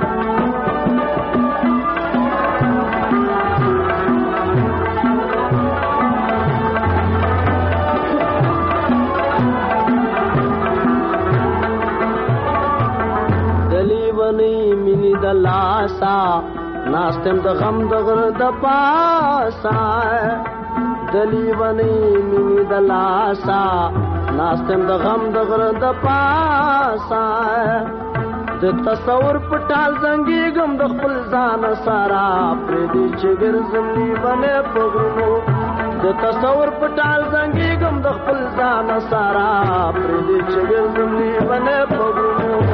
مینی د لاسا ناستم د غم د غر د پاسا دلیونی مینی د لاسا ناستم د غم د غر د پاسا د تصور پټال زنګي غم د خپل ځان سارا پریدي چې ګرځم لیونه پغرو د تصور پټال زنګي غم د خپل ځان سارا پریدي چې ګرځم لیونه پغرو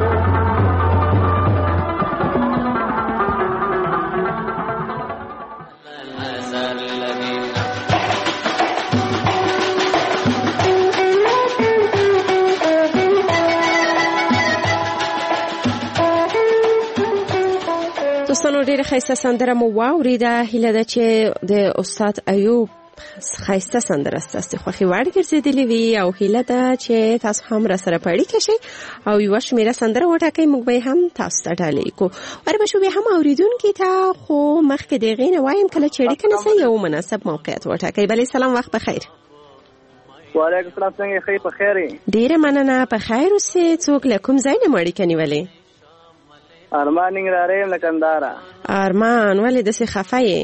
دوستانو ډیره ښایسته سندره مو واوریده. هیله ده چې د استاد ایوب ښایسته سندره ستاسو خوښې وړ ګرځېدلې وي او هیله ده چې تاسو هم را سره په اړیکه شئ او یوه شمېره سندره وټاکئ، موږ به یې هم تاسو ته ډالۍ کړو. وربشو بیا هم اورېدونکي ته خو مخکې د هغې نه وایم کله چې اړیکه نیسئ یو مناسب موقعیت وټاکئ. بلې سلام، وخت بخیر. وعلیکم السلام، څنګه یې؟ په خیر یې؟ ډیره مننه، په خیر اوسئ. څوک له کوم ځای نه مو اړیکه نیولې؟ ارمان ننګرهاری یم له کندهاره. ارمان، ولې داسې خفه یې؟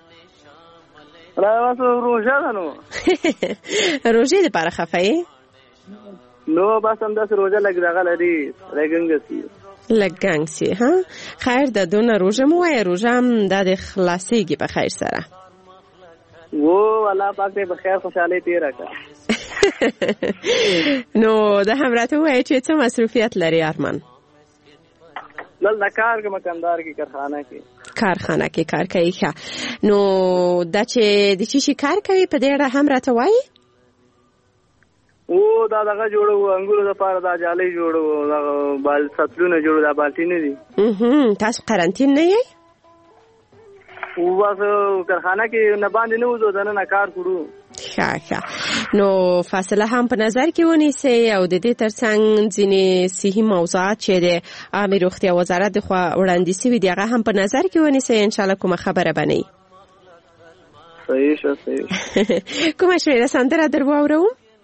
روژه ده نو. روژې دپاره خفه یې؟ نو بس همداسې روژه لږ دغه لري، لږ ګنګ سي. ها خیر ده، دونه روژه مو وایه، روژه هم دا د خلاصېږي په خیر سره. الله پاک دې په خیر خوشحالۍ تېره کړه. نو دا هم راته ووایه چې څه مصروفیت لري ارمان؟ دلته کار کوم، کندهار کې کارخانه کې کار کوي. ښه، نو دا چې د چی شي کار کوي په دې اړه هم راته وایي؟ دا دغه جوړو انګورو لپاره دا جالۍ جوړو، دا سطلونه جوړو، دا بالټینې دي. تاسو قرنطین نه یې؟ بس کارخانه کې نه باندې نه وځو، دننه کار کړو. ښه نو فاصله هم په نظر کې ونیسئ او د دې ترڅنګ ځینې صحي موضوعات چې د عامه روغتیا وزارت د خوا وړاندې شوي دي هغه هم په نظر کې ونیسئ ان شاء الله کومه خبره به نه وي. صحیح کومه شمیره سندره در واورو؟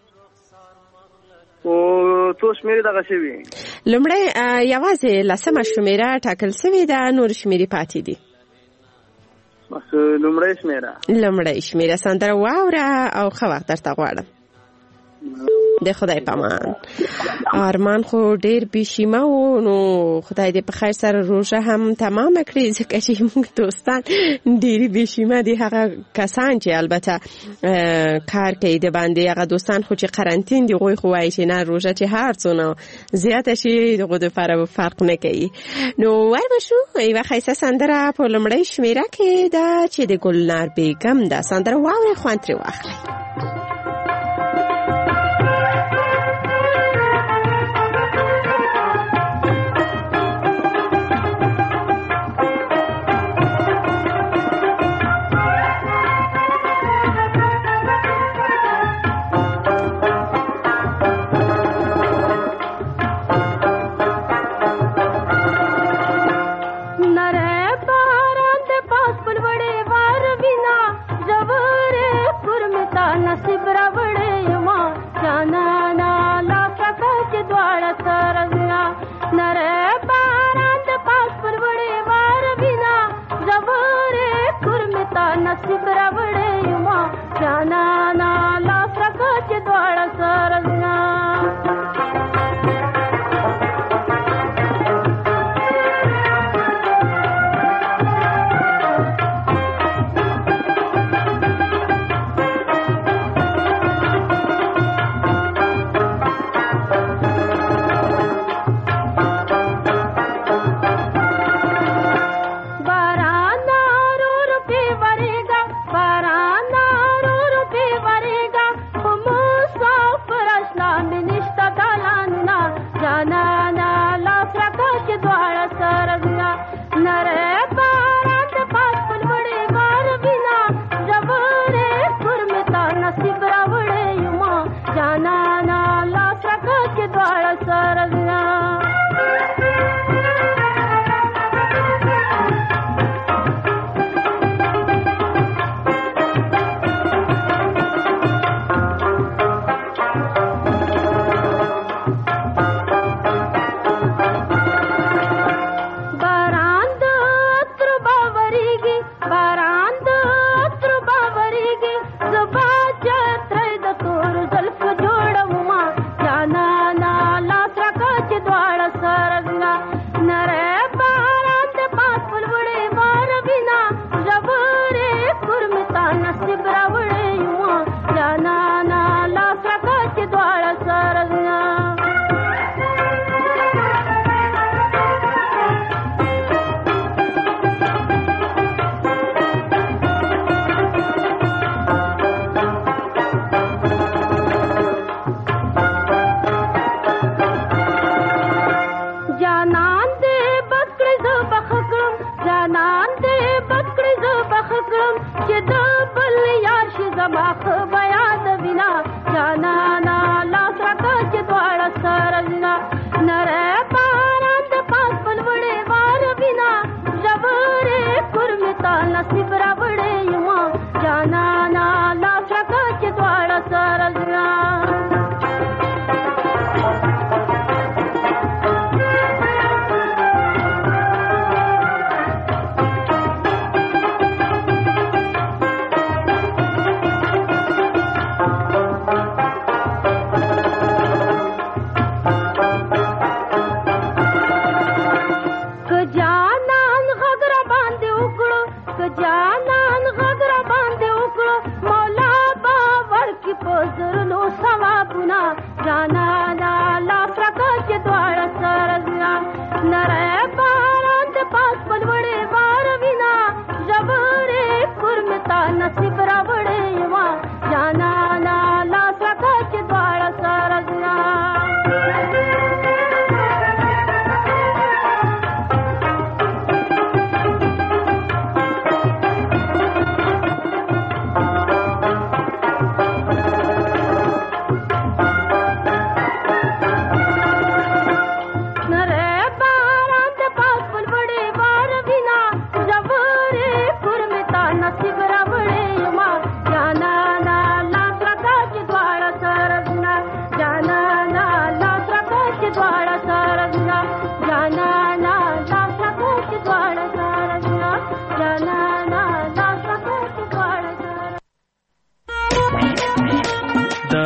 او څو شمیرې دغه شوي لومړی یوازې لسمه شمیره ټاکل شوې ده نور شمیرې پاتې دي. بس لومړی شمیره سندره واوره او ښه وخت درته غواړم. د خدای پامان ارمان خو ډیر بشیمه و نو خدای دې په خیر سره روژه هم تمام کړي ځکه چې موږ دوستان ډیر بشیمه دي هغه کسان چې البته کار کوي د باندې هغه دوستان خو چې قرنطین دي غوي خو وایي چې نه روژه چې هر څونه زیاته شي دغه د فرق نه کوي. نو وای بشو یو خیسه سندره په لومړی شمیره کې دا چې د ګلنار بیگم دا سندره واوري خوان ترې واخلي.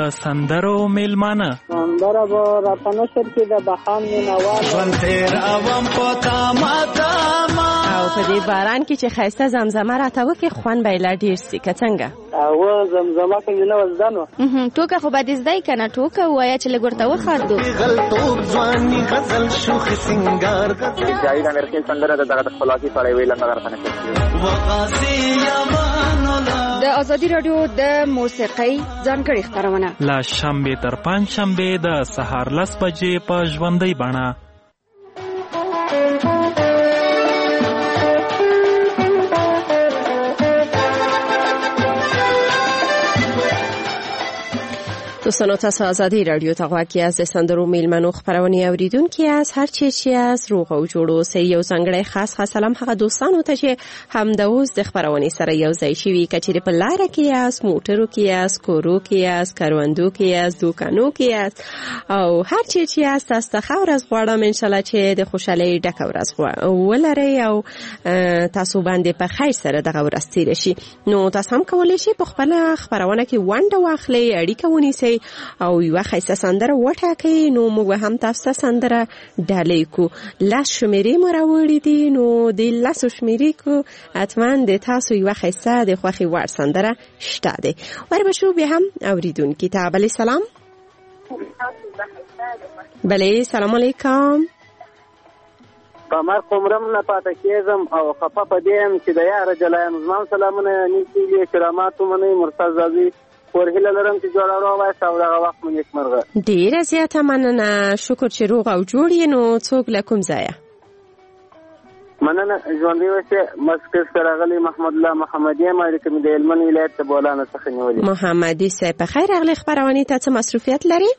سندرو میلمانه سندره به راته نشر کې د بخان مینوال ژوند تیر اوم په تاما تاما او په دې باران کې چې ښایسته زمزمه راته وکړي خوند به یې لا ډېر سي که څنګه او زمزمه کې نه وزده نو ټوکه خو به دې زده یې که نه ټوکه ووایه چې لږ ورته وخاندو غلطوب ځواني غزل شوخ سنګار جاوید امرخیل سندره د دغه خپلواکي سړی ویل نه درته نشي د ازادي رادیو د موسیقۍ ځانګړې خپرونه لا شنبه تر پنځ شنبه د سهار 10 بجې په ژوندۍ بڼه. دوستانو تاسو ازادي رادیو ته غواړئ از سندرو میلمنو خبرونه اوریدونکو از هر چی از روغ او جوړو سه یو څنګه خاص سلام هغه دوستانو ته چې هم د اوس د خبرونه سره یو ځای شي کچې په لار کې از موټرو کې از کورو کې از کاروندو کې از دوکانو کې از او هر چی از تاسو خو ورځ غواړم ان شاء الله چې د خوشحالي ډک ورځ ولري او تاسو باندې په خیر سره دغه ورځ تیر شي. نو تاسو هم کولای شئ په خپل خبرونه کې ونده واخلئ اړیکه ونیسئ او یو خیسه سندره وټاکئ. نو موږ هم تاسو سندره ډالۍ کو لاس شمیرې مراوړې دي نو د لاس شمیرې کو اتمن د تاسو یو خیسه د خوخي ور سندره شته دي وربشو به هم اوریدونکو ته بل سلام بله سلام علیکم قمر قمرم نه پاتې کېږم او خفه پدیم چې د یار جلایم زما سلامونه نیکی کرامات منی مرتضی زازی ورهله لرم چې جوړ راوای او دغه وخت مې نشمرغه ډیره زیاته مننه شکر چې روغ او جوړ یې نو څوک لکم ځای مننه ژوندۍ وسه مسکر سره غلی محمد الله محمدی مې کوم د علمن ولایت ته بولانه څخه نیولې محمدی صاحب په خیر اغلی خبرونه ته څه مصروفیت لري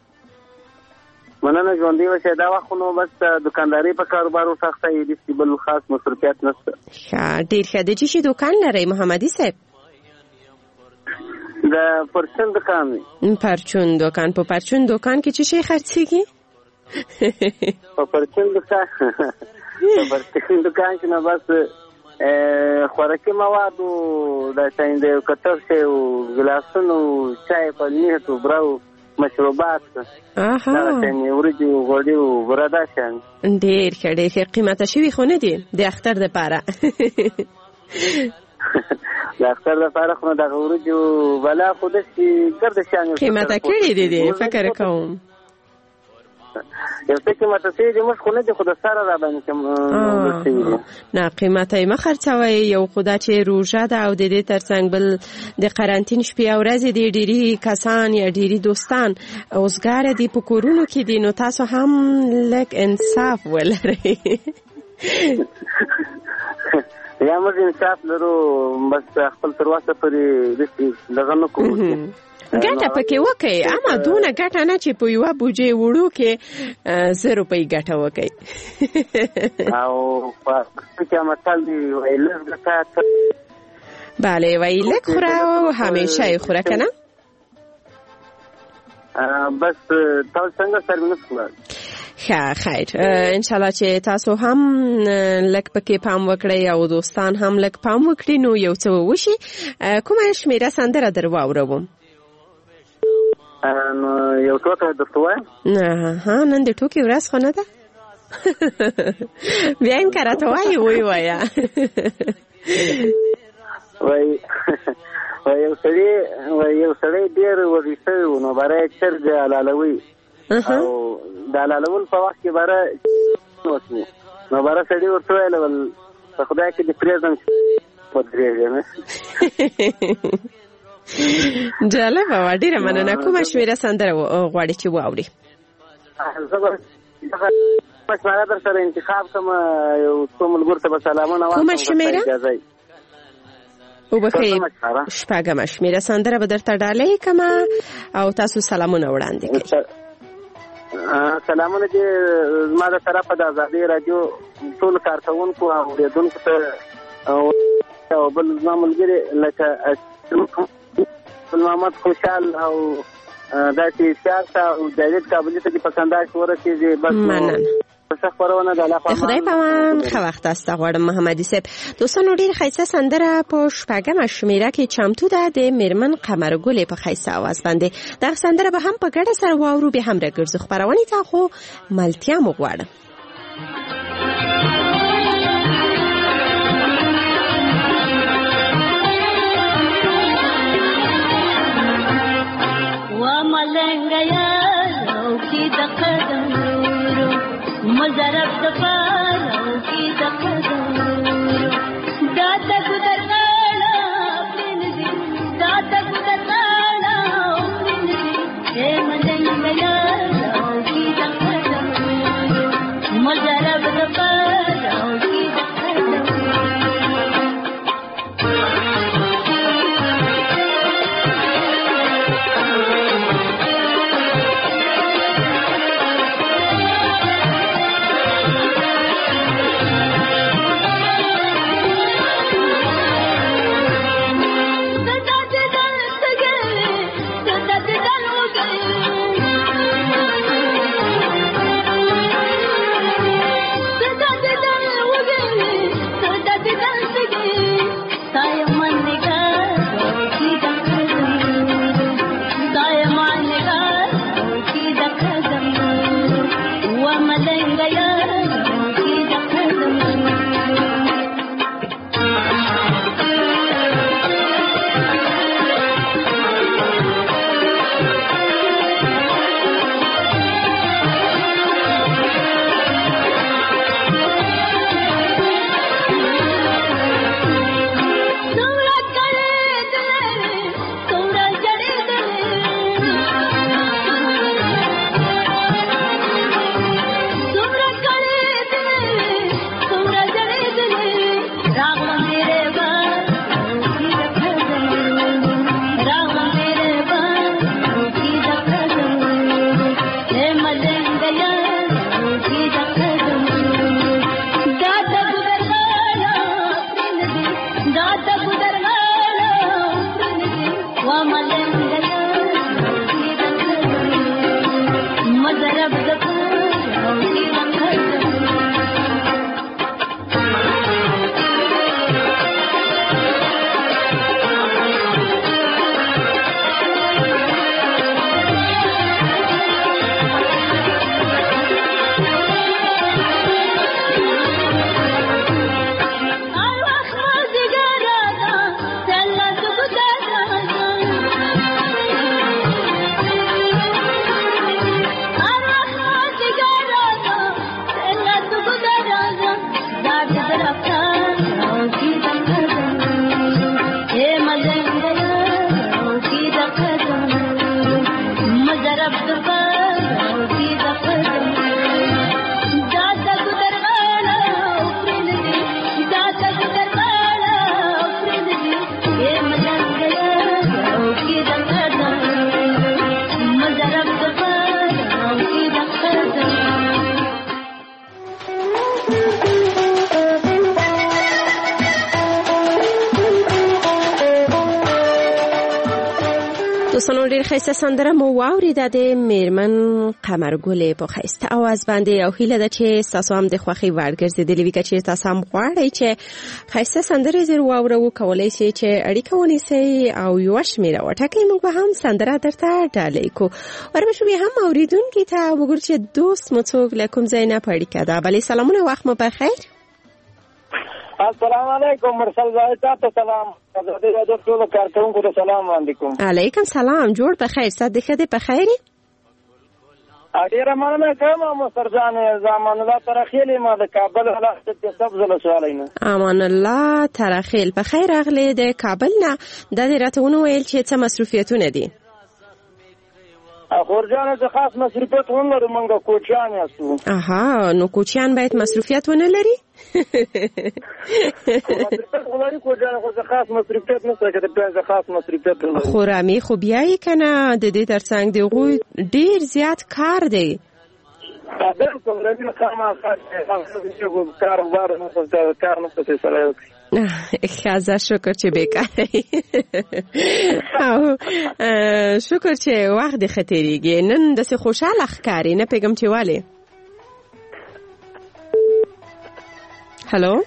مننه ژوندۍ وسه دا وخت نو بس دکانداري په کاروبار وسخته دي بل خاص مصروفیت نشته ډیر ښه دي چې دکان لري محمدی صاحب د پرچون دکان په پرچون دکان کې څه شي خرڅيږي په پرچون دکان کې نه بس خوراکي مواد د څنګه کتر شه او ګلاسونو چای پنیر تو براو مشروبات دا څنګه ورجو غوډیو برادا شان ډیر ښه قیمته شوی خو نه دي د اختر لپاره د اختر لپاره خو د ورجو ولا خود شي ګرد شان قیمته کړی دي فکر کوم یو څه قیمته سي د مخ خو نه د خود سره را باندې کوم نه قیمته ما خرڅوي یو خدا چې روزه ده او د دې ترڅنګ بل د قرنټین شپې او ورځې د ډيري کسان یا ډيري دوستان اوسګار دي په کورونو کې دي نو تاسو هم لک انصاف ولرئ یا موږ انصاف لرو بس خپل ترواسه پرې دغه نو کوو ګټه پکې وکي اما دونه ګټه نه چې په یو بوجي وړو کې 0 روپۍ ګټه وکي او په مثال دی ویلز ګټه bale ویلک خوره او همیشه خوره کنه بس تاسو څنګه سرویس کوئ خیر ان شاء الله چې تاسو هم لک پکې پام وکړئ او دوستان هم لک پام وکړي نو یو څه وشي کومه شمیره سندره درواورم نو یو ټوکه درته وایم ها نن د ټوکې ورځ خو نه ده بیا هم کراته وایي وایا وای یو سړی ډېر وظیفه نو برای چرګ علالوي او د علالول په وخت کې بره نو بره سړی ورته ویل په خدای کې د پریزم پدریږي جالب و ډیره مننه کومه شمیره سندره غواړي چې واوري مشوره در سره انتخاب کوم یو څو ملګرو ته سلامونه وایم کومه شمیره او بخیر شپږم شمیره سندره به درته ډالۍ کما او تاسو سلامونه وړاندې کړئ سلامونه دې زما د طرفه د ازادي رادیو ټول کارکونکو او اوریدونکو ته او بل زما ملګري لکه محمد خوشحال او داسې سیاسه او جاوید کابلی ته په کندهار کې ورسېږي بس خبرونه د الله خدای پامان خو وخت است غواړم محمد صاحب دوستانو ډیر خیسه سندره په شپږم شمیره کې چمتو ده د میرمن قمرګل په خیسه आवाज باندې دا سندره به هم په ګډه سره واورو به هم راګرځو خبرونه تا خو ملتیا مو غواړم wa malengaya ki daqadam مزرب دفارو کی دقدر دادا گدرنا پرنزی دادا گدرنا پرنزی اے مدنگیا کی دقدر مزرب دفارو کی دوستانو ډیر خیسته سندره مو واوریده د میرمن قمرګل په خیسته आवाज باندې او هیله ده چې تاسو هم د خوخي ورګرځیدلی وي چې تاسو هم غواړئ چې خیسته سندره زیر واورو کولای شئ چې اړیکه ونیسئ او یو شمیره وټاکئ موږ به هم سندره درته ډالۍ کو وربشو به هم اوریدونکو ته وګورئ چې دوست مو څوک لکم زینب اړیکه ده بلې سلامونه وخت مو بخیر السلام علیکم مرسل زاهد تاسو سلام حضرت حضرت ټول کارکونکو ته سلام علیکم علیکم سلام جوړ په خیر صد خدای په خیر اډیره مننه کوم مستر جان زمان الله ترخیل ما د کابل ولایت ته سبزله سوالینه امان الله ترخیل په خیر اغلی د کابل نه د راتونه ویل چې څه مصروفیتونه دي خورجانه د خاص مصروفیت ونه لري مونږه کوچیان یاستو اها نو کوچیان باید مصروفیت ونه لري خاص مصروفیت نشته که د خاص مصروفیت خو رامي خو بیایي کنه د دې ترڅنګ دی غوی ډیر زیات کار دی بالکل رامي کار نه څه سره خازه شکر چې بیکاری او شکر چې وخت خطرېږي نن د څه خوشاله ښکاری نه پیغام چې والي هلو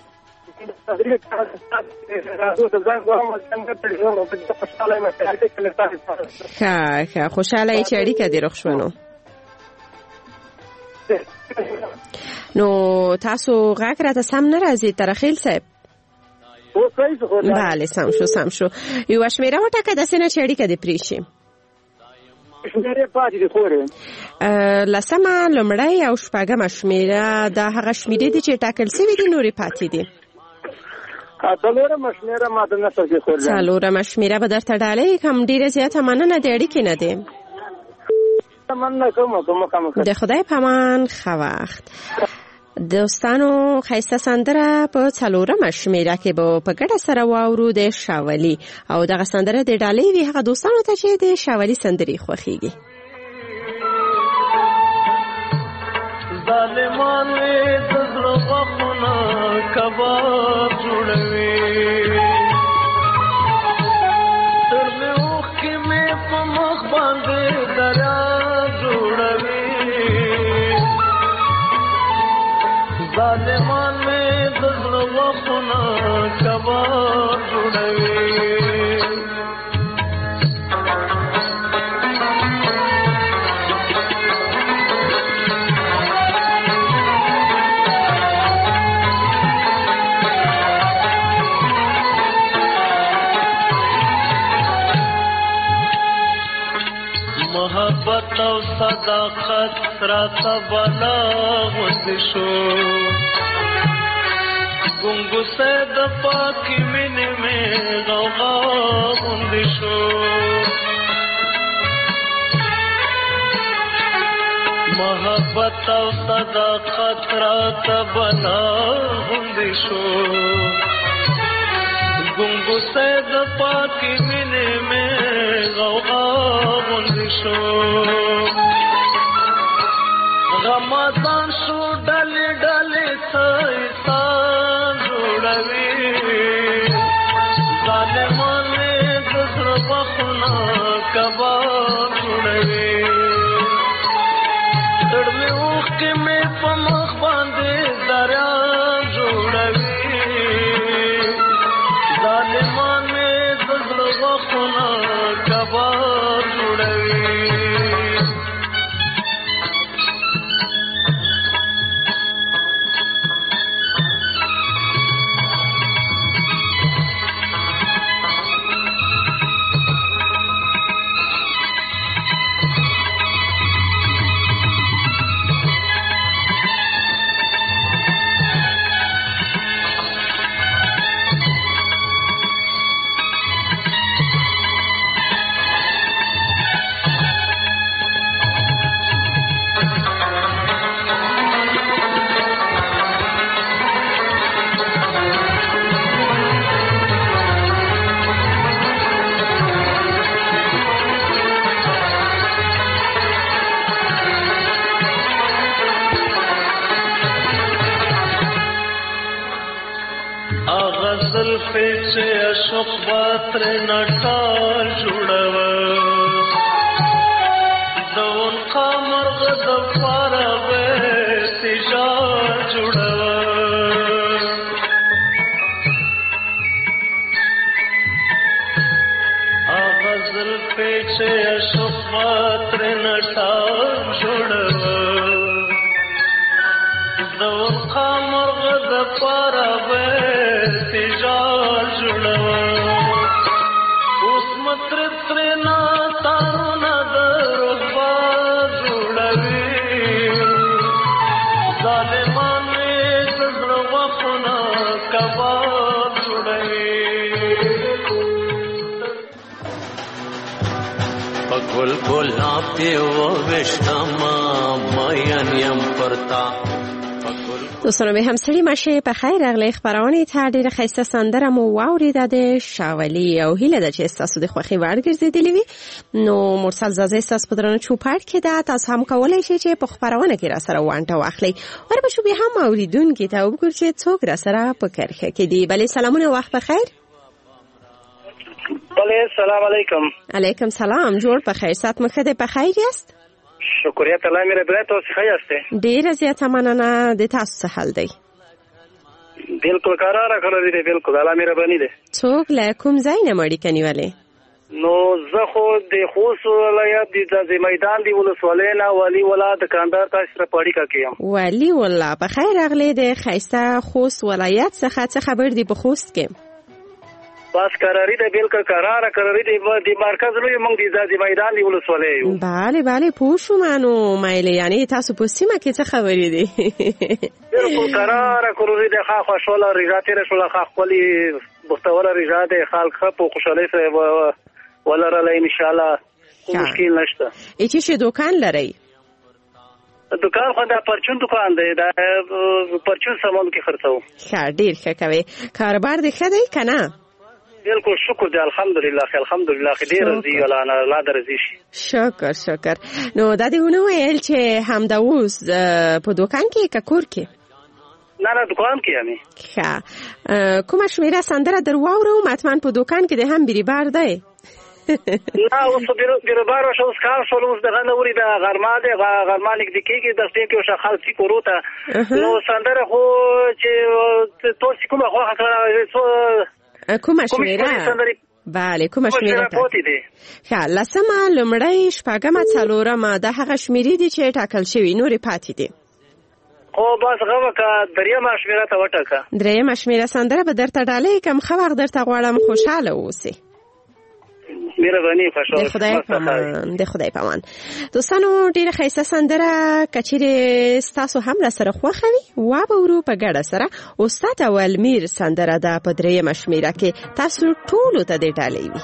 ښه خوشاله یې چې اړیکه دې روغ شوه. نو تاسو غږ راته سم نه راځي ترخیل صاحب. بله سم شو. یوه شمېره وټاکه داسې نه چې اړیکه دې پرې شي. شمېرې پاتې دي خورې 10 لومړی او 14 شمېره دا هغه شمېرې دي چې ټاکل شوي دي نورې پاتې دي. 4 شمېره ماته نه پاتې خورې 4 شمېره به درته ډالۍ کوم. ډېره زیاته مننه د اړیکې نه دی. مننه کوم. د خدای په امان ښه وخت. دوستانو ښایسته سندره په 4 شمېره کې به په ګډه سره واورو د شاولي او دغه سندره د ډالۍ وي هغه دوستانو ته چې د شاولي سندرې خوښیږي. ظالمان د زړه غوښونه کباب جوړوي تر مې اوښکې مې په مخ باندې دریاب جوړوي ظالمان مې د زړه غوښونه کباب جوړوي محبت او صداقت راته بلا غوندې شو ګونګوسه د پاکې مینې مې غوغا غوندې شو محبت او صداقت راته بلا غوندې شو ګونګوسه د پاکې مینې مې غوغا غوندې شو رمضان شو ډلې ډلې انسان جوړوي ظالمان مې د زړه غوښونه کباب جوړوي زړه مې اوښکې مې په مخ باندې دریاب جوړوي ظالمان مې د زړه غوښونه کباب جوړوي زلفې اشوق باتر نټال جوړو دون قمر غد فارغ تجار جوړو اغه زلفې اشوق باتر نټال جوړو دون قمر غد فارغ تجار جوړو اوس متر ترنا تارونه درغبا جوړوي ظالمان مې زړه وخونه کباب جوړوي پګل ګلاب دی و وشتما ماین یم پرتا دوستانو به همسری ماشه په خیر اغلی خبرونه ته ډیره خسته سندره مو واوریده د شاولی او هیله د چې تاسو د خوخي ورګرځیدلی وي نو مرسل زازه تاسو په درنه چوپړ کې ده تاسو هم کولای شئ چې په خبرونه کې را سره وانټه واخلي ور به شو به هم اوریدونکو ته وګورئ چې څوک را سره په کرخه کې دی بلې سلامونه وخت بخیر بله سلام علیکم علیکم سلام جوړ په خیر سات مخه ده په خیر یاست شکریت الله میره برای تاسو ښه یاست ډیره زیاته مننه د تاسو حال دی بالکل قراره کړی دی، بالکل الله مهرباني ده. څوک له کوم ځای نه مړی کنیولې؟ نو زه خو د خوست ولایت د میدان دی ولسوالۍ نه والي ولا دکاندار تاسو سره پاړی کا کیم. والي والله په خیر راغلی د خیسته خوست ولایت څخه څه خبر دی په خوست کې؟ بس قراری ده، بالکل قراره قراری ده د مرکز لوی مونږ د میدان دی ولسوالۍ یو. بله پوښو مانو مایله، یعنی تاسو په سیمه کې څه خبرې دي؟ بالکل قراره قراری ده، خا خوشاله رضا تیر شول، خا خپلی بختوره رضا ده، خلک په خوشاله سره ولرله ان شاء الله، مشکل نشته. ایچې شه دکان لري؟ دکان خو دا پرچون دکان دی، دا پرچون سامان کې خرڅو. ښه، ډیر ښه کوي. کاروبار دې ښه دی که نه؟ بالکل شکر دی، الحمدلله ډیر راضي الله درضي شي. شکر. نو دا دې ونه ویل چې همدا اوس په دکان کې که کور کې؟ نه دکان کې یمه. ښه، کومه شمیره سندره در واورم؟ حتما په دکان کې د هم بیربار دی. نه اوس بیربار شو، اوس کار شو، اوس دغه نوري د غرمه د غرمه نږدې کېږي د ستې کې او شخال سی کوروته. نو سندره خو چې تاسو کومه خوخه کړه کومه شمیره؟ بله کومه شمیره پاتې دي؟ ښه، لسمه، لومړی، شپږمه، څلورمه د هغه شمیرې دي چې ټاکل شوي، نورې پاتې دي. خو بس هغه که دریمه شمیره ته وټاکه. دریمه شمیره سندره به درته ډالۍ کم، ښه وخت درته غواړم، خوشحاله اوسې. مهرباني خوشاله. د خدای پامان. دوستانو ډیره ښایسته سندره کچېرې ستاسو هم راسره خوښه وي واورو په ګډه سره. استاد اولمیر سندره ده په دریمه شمیره کې، تاسو ټولو ته دې ډالۍ وي.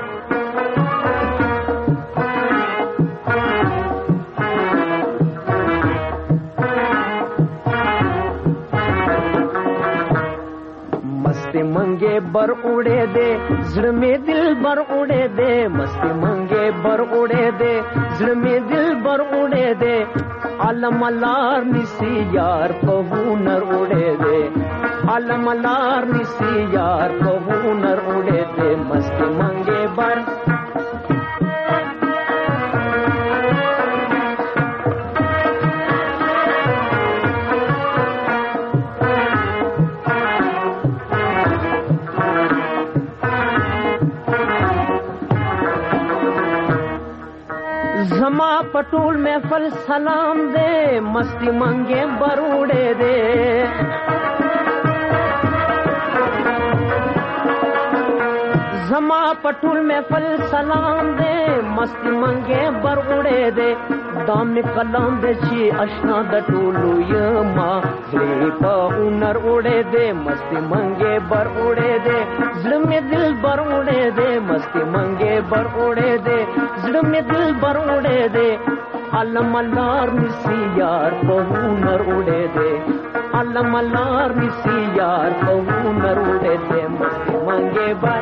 मस्ती मंगे बर उड़े दे जड़ में दिल बर उड़े दे, मस्ती मंगे बर उड़े दे जड़ में दिल बर उड़े दे, आलम अलार निसी यार पहुनर उड़े दे, आलम अलार निसी यार पहुनर उड़े दे, मस्ती मंगे बर जमा पटूल में फल सलाम दे, मस्ती मंगे बरूड़े दे, जमा पटूल में फल सलाम दे, मस्ती मंगे बरूड़े दे, दाम कलाम दे छी अशना दटूलू यमा जड़ी पहुनर उड़े दे, मस्ती मंगे बर उड़े दे, जड़ में दिल बर उड़े दे, मस्ती मंगे बर उड़े दे, जड़ में दिल बर उड़े दे, आलम अल्लार निसी यार पहुनर उड़े दे, आलम अल्लार निसी यार पहुनर उड़े दे, मस्ती मंगे बर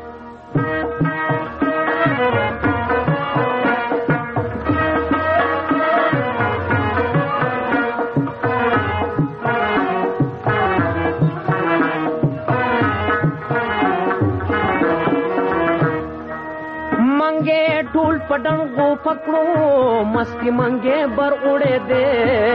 टूल पडंग गो पकड़ो, मस्ती मंगे बर उड़े दे,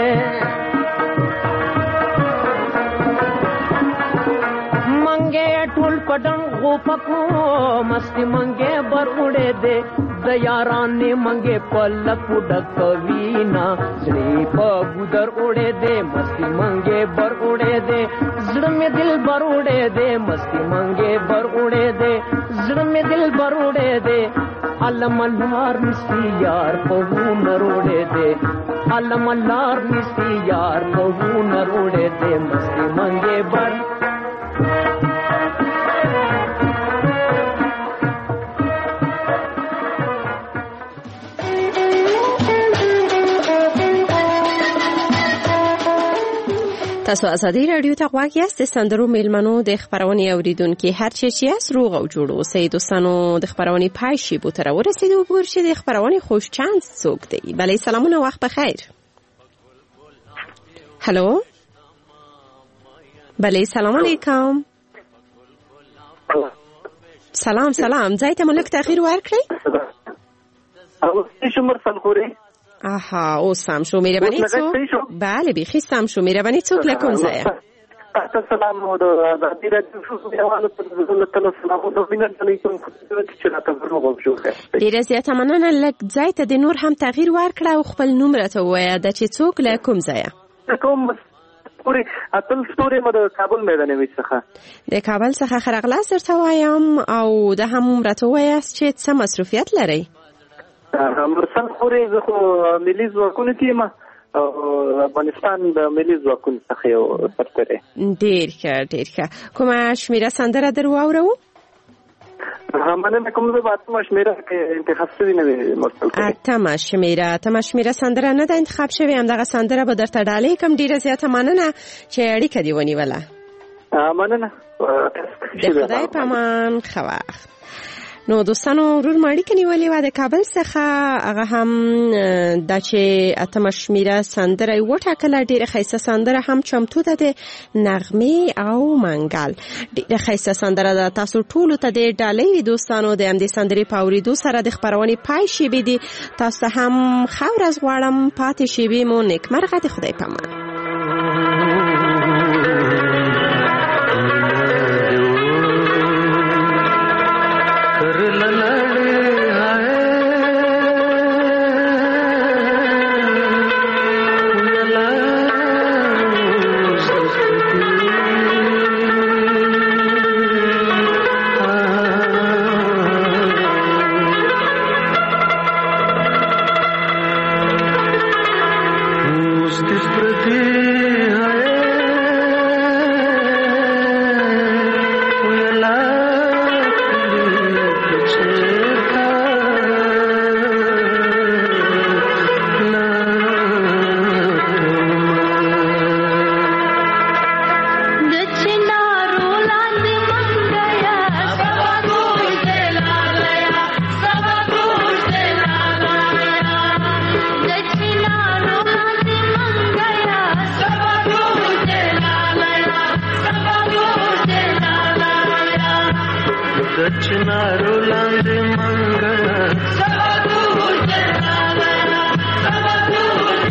मंगे टूल पडंग गो पकड़ो, मस्ती मंगे बर उड़े दे, दयारान ने मंगे पलक उड़क वीना जड़ी पगुदर उड़े दे, मस्ती मंगे बर उड़े दे, जड़ में दिल बर उड़े दे, मस्ती मंगे बर उड़े दे, जड़ में दिल बर उड़े दे, आलम अल्लार निसी यार पहुनर उड़े दे, आलम अल्लार निसी यार पहुनर उड़े दे, मस्ती मंगे बर تاسو ازادي رادیو ته غواړئ یاست سندرو میلمنو د خبرونې اوریدونکو هر چی چې اس روغ او جوړ اوسئ. دوستانو د خبرونې پای شي بو تر ورسېدو وګورئ چې د خبرونې خوش چانس څوک دی. بلې سلامونه وخت بخیر. هلو بلې سلام علیکم. سلام ځای ته ملک تاخير ورکړئ. او شمر فلخوري. آها اوس سم شو مهرباني څوک؟ بله بیخي سم شو مهرباني څوک لکم ځای؟ تاسو سلام او د آزادي راډیو شوګیوالو ته د سلامونو مینه علیکم چې راته ورغو شو. ډیره زیاته مننه. لږ ځای ته د نور هم تغییر ورکړه او خپل نوم راته ووایه د چې څوک له کوم ځایه. کوم پوری اتل ستوري مده کابل میدانوي څخه د کابل څخه خرغلاس درته وایم او د هم راته وایاست چې څه مصروفیت لرئ. مرسل پوری زه خو ملي ځواکونو کې یم او افغانستان د ملي ځواکونو څخه یو سرتېری. ډېر ښه ډېر ښه. کومه شمیره سندره در واورو؟ مننه کوم زه به اتمه شمیره کې انتخاب شوي نه وي مرسل پوری. اتمه شمیره سندره نه ده انتخاب شوې. همدغه سندره به درته ډالۍ کړم. ډېره زیاته مننه چې اړیکه دې ونیوله. مننه. د خدای په امان. ښه وخت. نو دوستانو ورور ماړیکه نیولې وه د کابل څخه. هغه هم دا چې اتمه شمیره سندره یې وټاکله. ډېره ښایسته سندره هم چمتو ده د نغمې او منګل. ډېره ښایسته سندره ده. تاسو ټولو ته د ډالۍ دوستانو د همدې سندرې په اورېدو سره د خپرونې پای شیبې دي. تاسو ته هم ښه ورځ غواړم. پاتې شیبې مو نیکمرغه. د خدای په امان.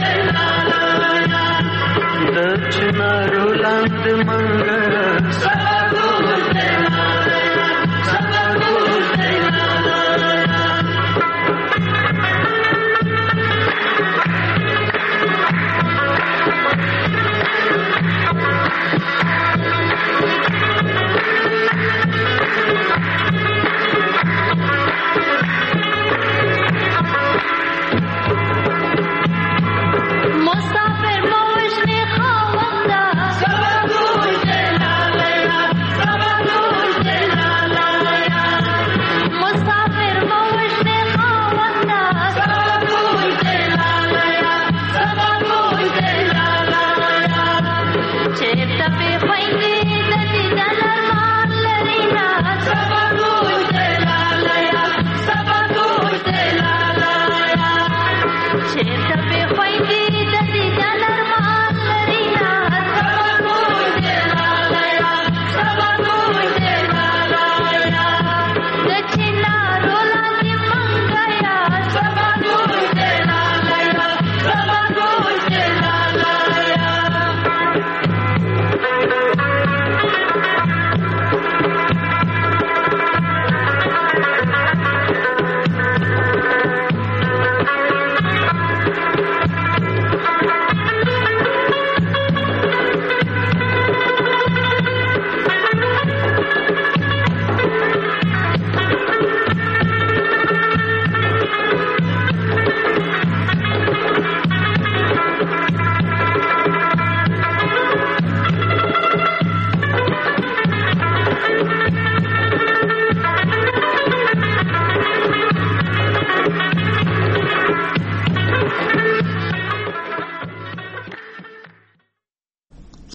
Dachina Roland Mangala